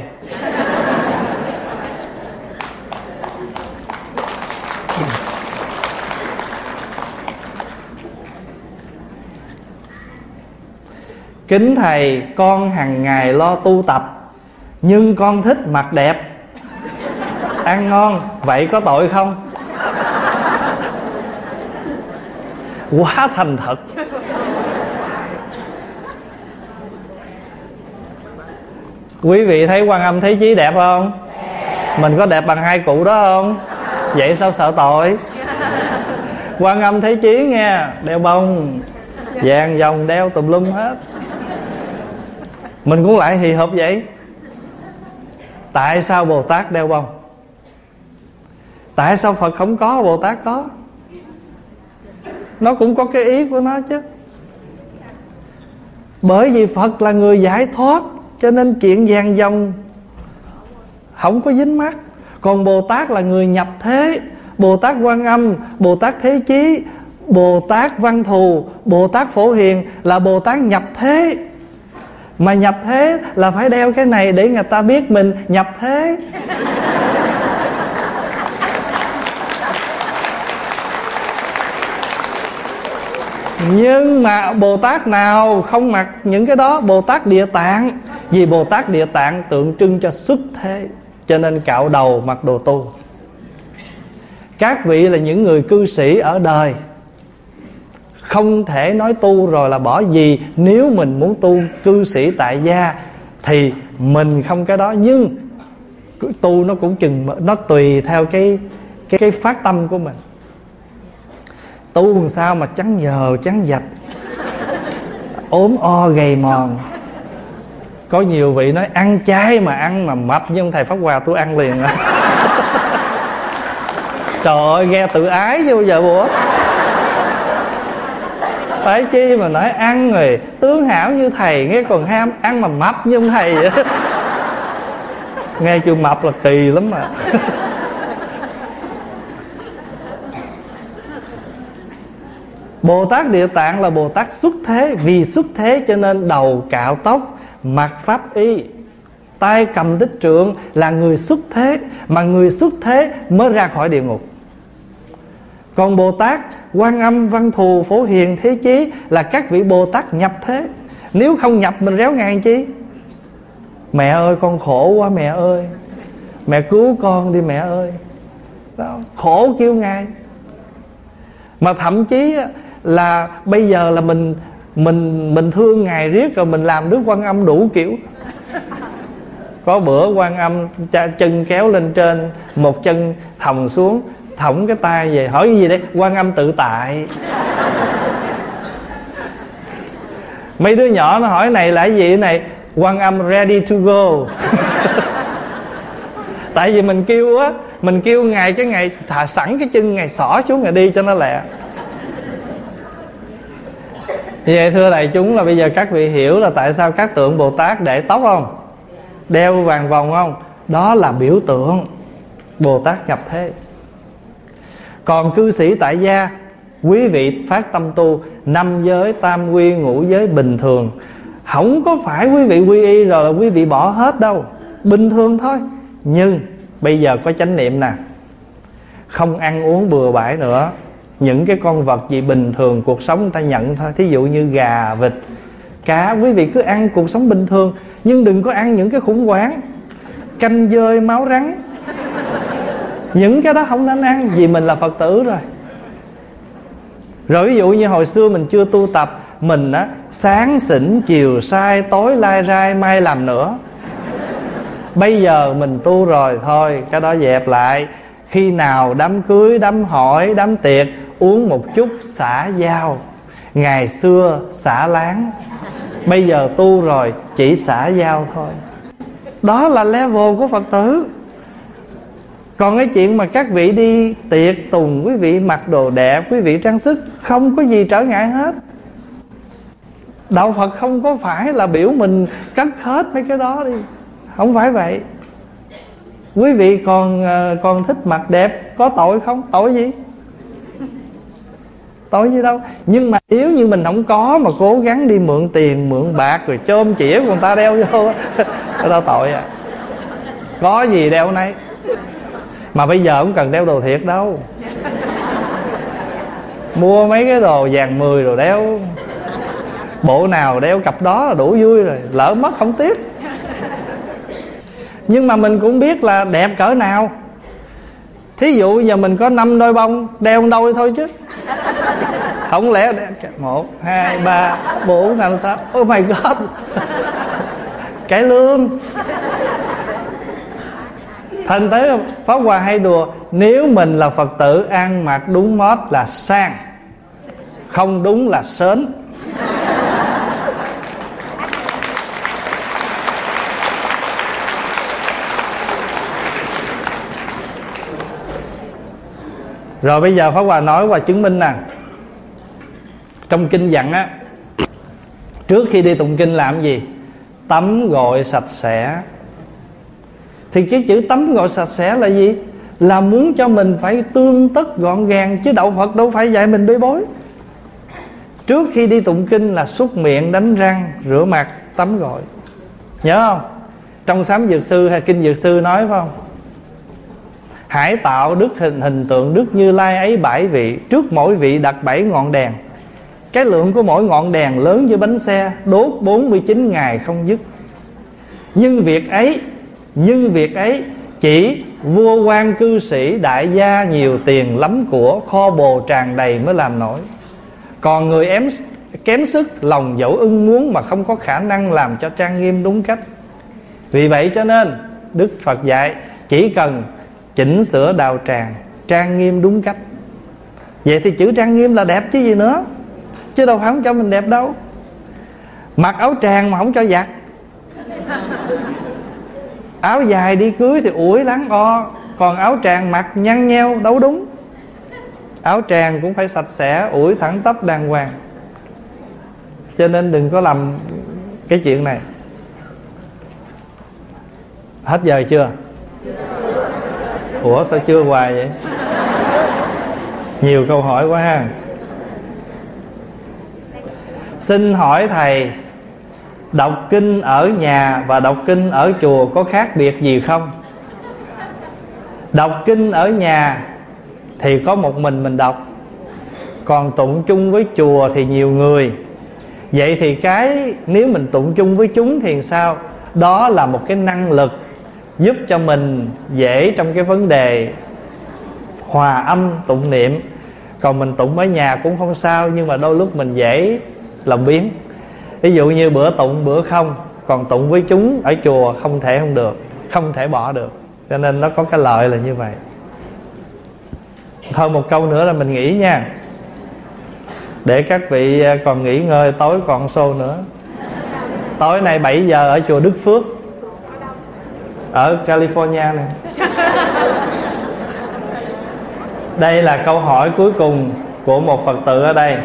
Kính thầy, con hàng ngày lo tu tập, nhưng con thích mặc đẹp, ăn ngon, vậy có tội không? Quá thành thật. Quý vị thấy Quan Âm Thế Chí đẹp không? Mình có đẹp bằng hai cụ đó không? Vậy sao sợ tội? Quan Âm Thế Chí nghe, đeo bông vàng dòng, đeo tùm lum hết. Mình cũng lại hì hục vậy. Tại sao Bồ Tát đeo bông? Tại sao Phật không có, Bồ Tát có? Nó cũng có cái ý của nó chứ. Bởi vì Phật là người giải thoát, cho nên chuyện vàng dòng không có dính mắc. Còn Bồ Tát là người nhập thế. Bồ Tát Quan Âm, Bồ Tát Thế Chí, Bồ Tát Văn Thù, Bồ Tát Phổ Hiền là Bồ Tát nhập thế. Mà nhập thế là phải đeo cái này để người ta biết mình nhập thế. Nhưng mà Bồ Tát nào không mặc những cái đó? Bồ Tát Địa Tạng. Vì Bồ Tát Địa Tạng tượng trưng cho xuất thế, cho nên cạo đầu mặc đồ tu. Các vị là những người cư sĩ ở đời, không thể nói tu rồi là bỏ gì. Nếu mình muốn tu cư sĩ tại gia thì mình không cái đó. Nhưng tu nó cũng chừng, nó tùy theo cái cái, cái phát tâm của mình. Tu làm sao mà trắng nhờ trắng dạch, ốm o gầy mòn. Có nhiều vị nói ăn chay mà ăn mà mập, nhưng thầy Pháp Hòa tôi ăn liền à. Trời ơi, nghe tự ái chứ bao giờ bủa. Phải chi mà nói ăn rồi tướng hảo như thầy, nghe còn ham ăn mà mập như ông thầy vậy. Nghe chưa mập là kỳ lắm mà. Bồ Tát Địa Tạng là Bồ Tát xuất thế. Vì xuất thế cho nên đầu cạo tóc, mặc pháp y, tay cầm tích trượng, là người xuất thế. Mà người xuất thế mới ra khỏi địa ngục. Còn Bồ Tát Quan Âm, Văn Thù, Phổ Hiền, Thế Chí là các vị Bồ Tát nhập thế. Nếu không nhập mình réo ngàn chi. Mẹ ơi con khổ quá mẹ ơi, mẹ cứu con đi mẹ ơi. Đó, khổ kêu Ngài. Mà thậm chí là bây giờ là mình Mình mình thương Ngài riết, rồi mình làm Đức Quan Âm đủ kiểu. Có bữa Quan Âm chân kéo lên trên, một chân thòng xuống, thõng cái tay về. Hỏi cái gì đấy? Quan Âm tự tại. Mấy đứa nhỏ nó hỏi này là cái gì này? Quan Âm ready to go. Tại vì mình kêu á, mình kêu Ngài, cái Ngài thả sẵn cái chân Ngài xỏ xuống Ngài đi cho nó lẹ. Như vậy thưa đại chúng, là bây giờ các vị hiểu là tại sao các tượng Bồ Tát để tóc không? Đeo vàng vòng không? Đó là biểu tượng Bồ Tát nhập thế. Còn cư sĩ tại gia, quý vị phát tâm tu năm giới tam quy ngũ giới bình thường. Không có phải quý vị quy y rồi là quý vị bỏ hết đâu, bình thường thôi. Nhưng bây giờ có chánh niệm nè, không ăn uống bừa bãi nữa. Những cái con vật gì bình thường cuộc sống người ta nhận thôi. Thí dụ như gà, vịt, cá, quý vị cứ ăn cuộc sống bình thường. Nhưng đừng có ăn những cái khủng hoảng, canh dơi, máu rắn. Những cái đó không nên ăn, vì mình là Phật tử rồi. Rồi ví dụ như hồi xưa mình chưa tu tập, mình á sáng xỉn, chiều sai, tối lai rai, mai làm nữa. Bây giờ mình tu rồi, thôi cái đó dẹp lại. Khi nào đám cưới, đám hỏi, đám tiệc, uống một chút xả giao. Ngày xưa xả láng, bây giờ tu rồi chỉ xả giao thôi. Đó là level của Phật tử. Còn cái chuyện mà các vị đi tiệc tùng, quý vị mặc đồ đẹp, quý vị trang sức, không có gì trở ngại hết. Đạo Phật không có phải là biểu mình cắt hết mấy cái đó đi, không phải vậy. Quý vị còn còn thích mặc đẹp, có tội không? Tội gì? Tội gì đâu. Nhưng mà nếu như mình không có mà cố gắng đi mượn tiền, mượn bạc rồi chôm chĩa của người ta đeo vô, cái đó tội à. Có gì đeo nấy. Mà bây giờ không cần đeo đồ thiệt đâu. Mua mấy cái đồ vàng mười rồi đeo. Bộ nào đeo cặp đó là đủ vui rồi, lỡ mất không tiếc. Nhưng mà mình cũng biết là đẹp cỡ nào. Thí dụ giờ mình có năm đôi bông, đeo một đôi thôi chứ. Không lẽ một, hai, ba, bốn, năm, sáu. Oh my God. Cái lương. Thành tế Pháp Hòa hay đùa, nếu mình là Phật tử ăn mặc đúng mót là sang, không đúng là sến. Rồi bây giờ Pháp Hòa nói qua chứng minh nè. Trong kinh dặn á, trước khi đi tụng kinh làm gì? Tắm gội sạch sẽ. Thì cái chữ tắm gội sạch sẽ là gì? Là muốn cho mình phải tương tất gọn gàng. Chứ đạo Phật đâu phải dạy mình bê bối. Trước khi đi tụng kinh là súc miệng, đánh răng, rửa mặt, tắm gội. Nhớ không? Trong Sám Dược Sư hay Kinh Dược Sư nói phải không? Hãy tạo đức hình hình tượng Đức Như Lai ấy bảy vị, trước mỗi vị đặt bảy ngọn đèn. Cái lượng của mỗi ngọn đèn lớn như bánh xe, đốt bốn mươi chín ngày không dứt. Nhưng việc ấy, nhưng việc ấy chỉ vua quan cư sĩ đại gia nhiều tiền lắm của, kho bồ tràn đầy mới làm nổi. Còn người ém, kém sức, lòng dẫu ưng muốn mà không có khả năng làm cho trang nghiêm đúng cách. Vì vậy cho nên Đức Phật dạy chỉ cần chỉnh sửa đạo tràng, trang nghiêm đúng cách. Vậy thì chữ trang nghiêm là đẹp chứ gì nữa, chứ đâu phải không cho mình đẹp đâu. Mặc áo tràng mà không cho giặt, áo dài đi cưới thì ủi lắng o, còn áo tràng mặc nhăn nheo đâu đúng. Áo tràng cũng phải sạch sẽ, ủi thẳng tắp đàng hoàng. Cho nên đừng có làm cái chuyện này. Hết giờ chưa? Ủa sao chưa hoài vậy? Nhiều câu hỏi quá ha. Xin hỏi thầy, đọc kinh ở nhà và đọc kinh ở chùa có khác biệt gì không? Đọc kinh ở nhà thì có một mình mình đọc, còn tụng chung với chùa thì nhiều người. Vậy thì cái nếu mình tụng chung với chúng thì sao? Đó là một cái năng lực giúp cho mình dễ trong cái vấn đề hòa âm tụng niệm. Còn mình tụng ở nhà cũng không sao, nhưng mà đôi lúc mình dễ làm biến. Ví dụ như bữa tụng bữa không, còn tụng với chúng ở chùa không thể không được, không thể bỏ được. Cho nên nó có cái lợi là như vậy. Thôi một câu nữa là mình nghỉ nha, để các vị còn nghỉ ngơi, tối còn show nữa. Tối nay bảy giờ ở chùa Đức Phước ở California này. Đây là câu hỏi cuối cùng của một Phật tử ở đây.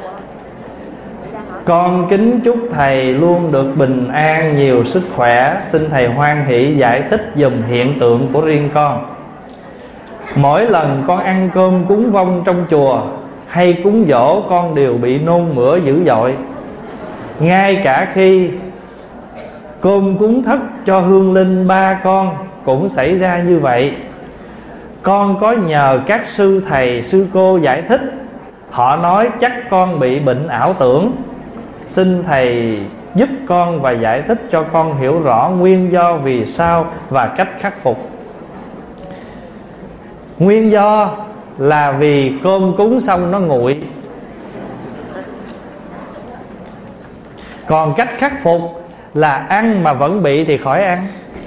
Con kính chúc thầy luôn được bình an, nhiều sức khỏe. Xin thầy hoan hỷ giải thích dùm hiện tượng của riêng con. Mỗi lần con ăn cơm cúng vong trong chùa hay cúng dỗ, con đều bị nôn mửa dữ dội. Ngay cả khi cơm cúng thất cho hương linh ba con cũng xảy ra như vậy. Con có nhờ các sư thầy sư cô giải thích, họ nói chắc con bị bệnh ảo tưởng. Xin thầy giúp con và giải thích cho con hiểu rõ nguyên do vì sao và cách khắc phục. Nguyên do là vì cơm cúng xong nó nguội. Còn cách khắc phục là ăn mà vẫn bị thì khỏi ăn.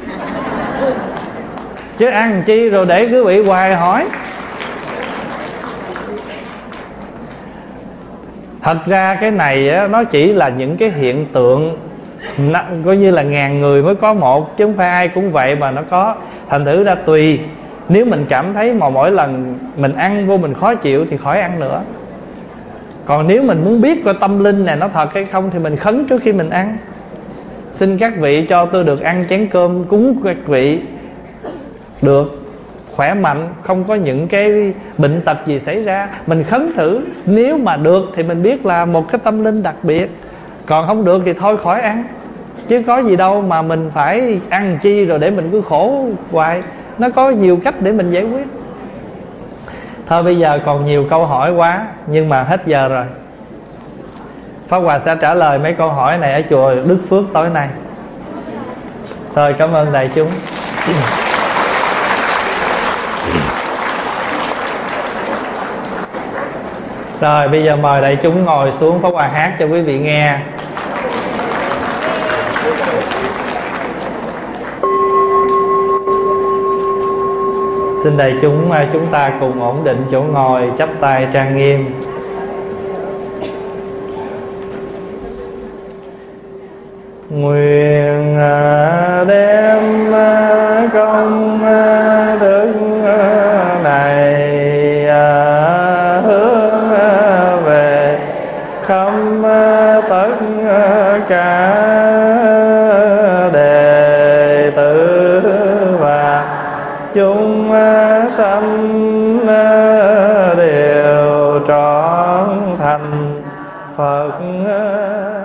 Chứ ăn chi rồi để cứ bị hoài hỏi. Thật ra cái này á, nó chỉ là những cái hiện tượng coi như là ngàn người mới có một, chứ không phải ai cũng vậy mà nó có. Thành thử ra tùy. Nếu mình cảm thấy mà mỗi lần mình ăn vô mình khó chịu thì khỏi ăn nữa. Còn nếu mình muốn biết coi tâm linh này nó thật hay không thì mình khấn trước khi mình ăn. Xin các vị cho tôi được ăn chén cơm cúng các vị được khỏe mạnh, không có những cái bệnh tật gì xảy ra. Mình khấn thử, nếu mà được thì mình biết là một cái tâm linh đặc biệt. Còn không được thì thôi khỏi ăn. Chứ có gì đâu mà mình phải ăn chi rồi để mình cứ khổ hoài. Nó có nhiều cách để mình giải quyết. Thôi bây giờ còn nhiều câu hỏi quá, nhưng mà hết giờ rồi. Pháp Hòa sẽ trả lời mấy câu hỏi này ở chùa Đức Phước tối nay. Rồi, cảm ơn đại chúng. Rồi bây giờ mời đại chúng ngồi xuống, Pháp Hòa hát cho quý vị nghe. Xin đại chúng chúng ta cùng ổn định chỗ ngồi, chắp tay trang nghiêm. Nguyện đem công đức này hướng về khắp tất cả đệ tử và chúng sanh đều trọn thành Phật.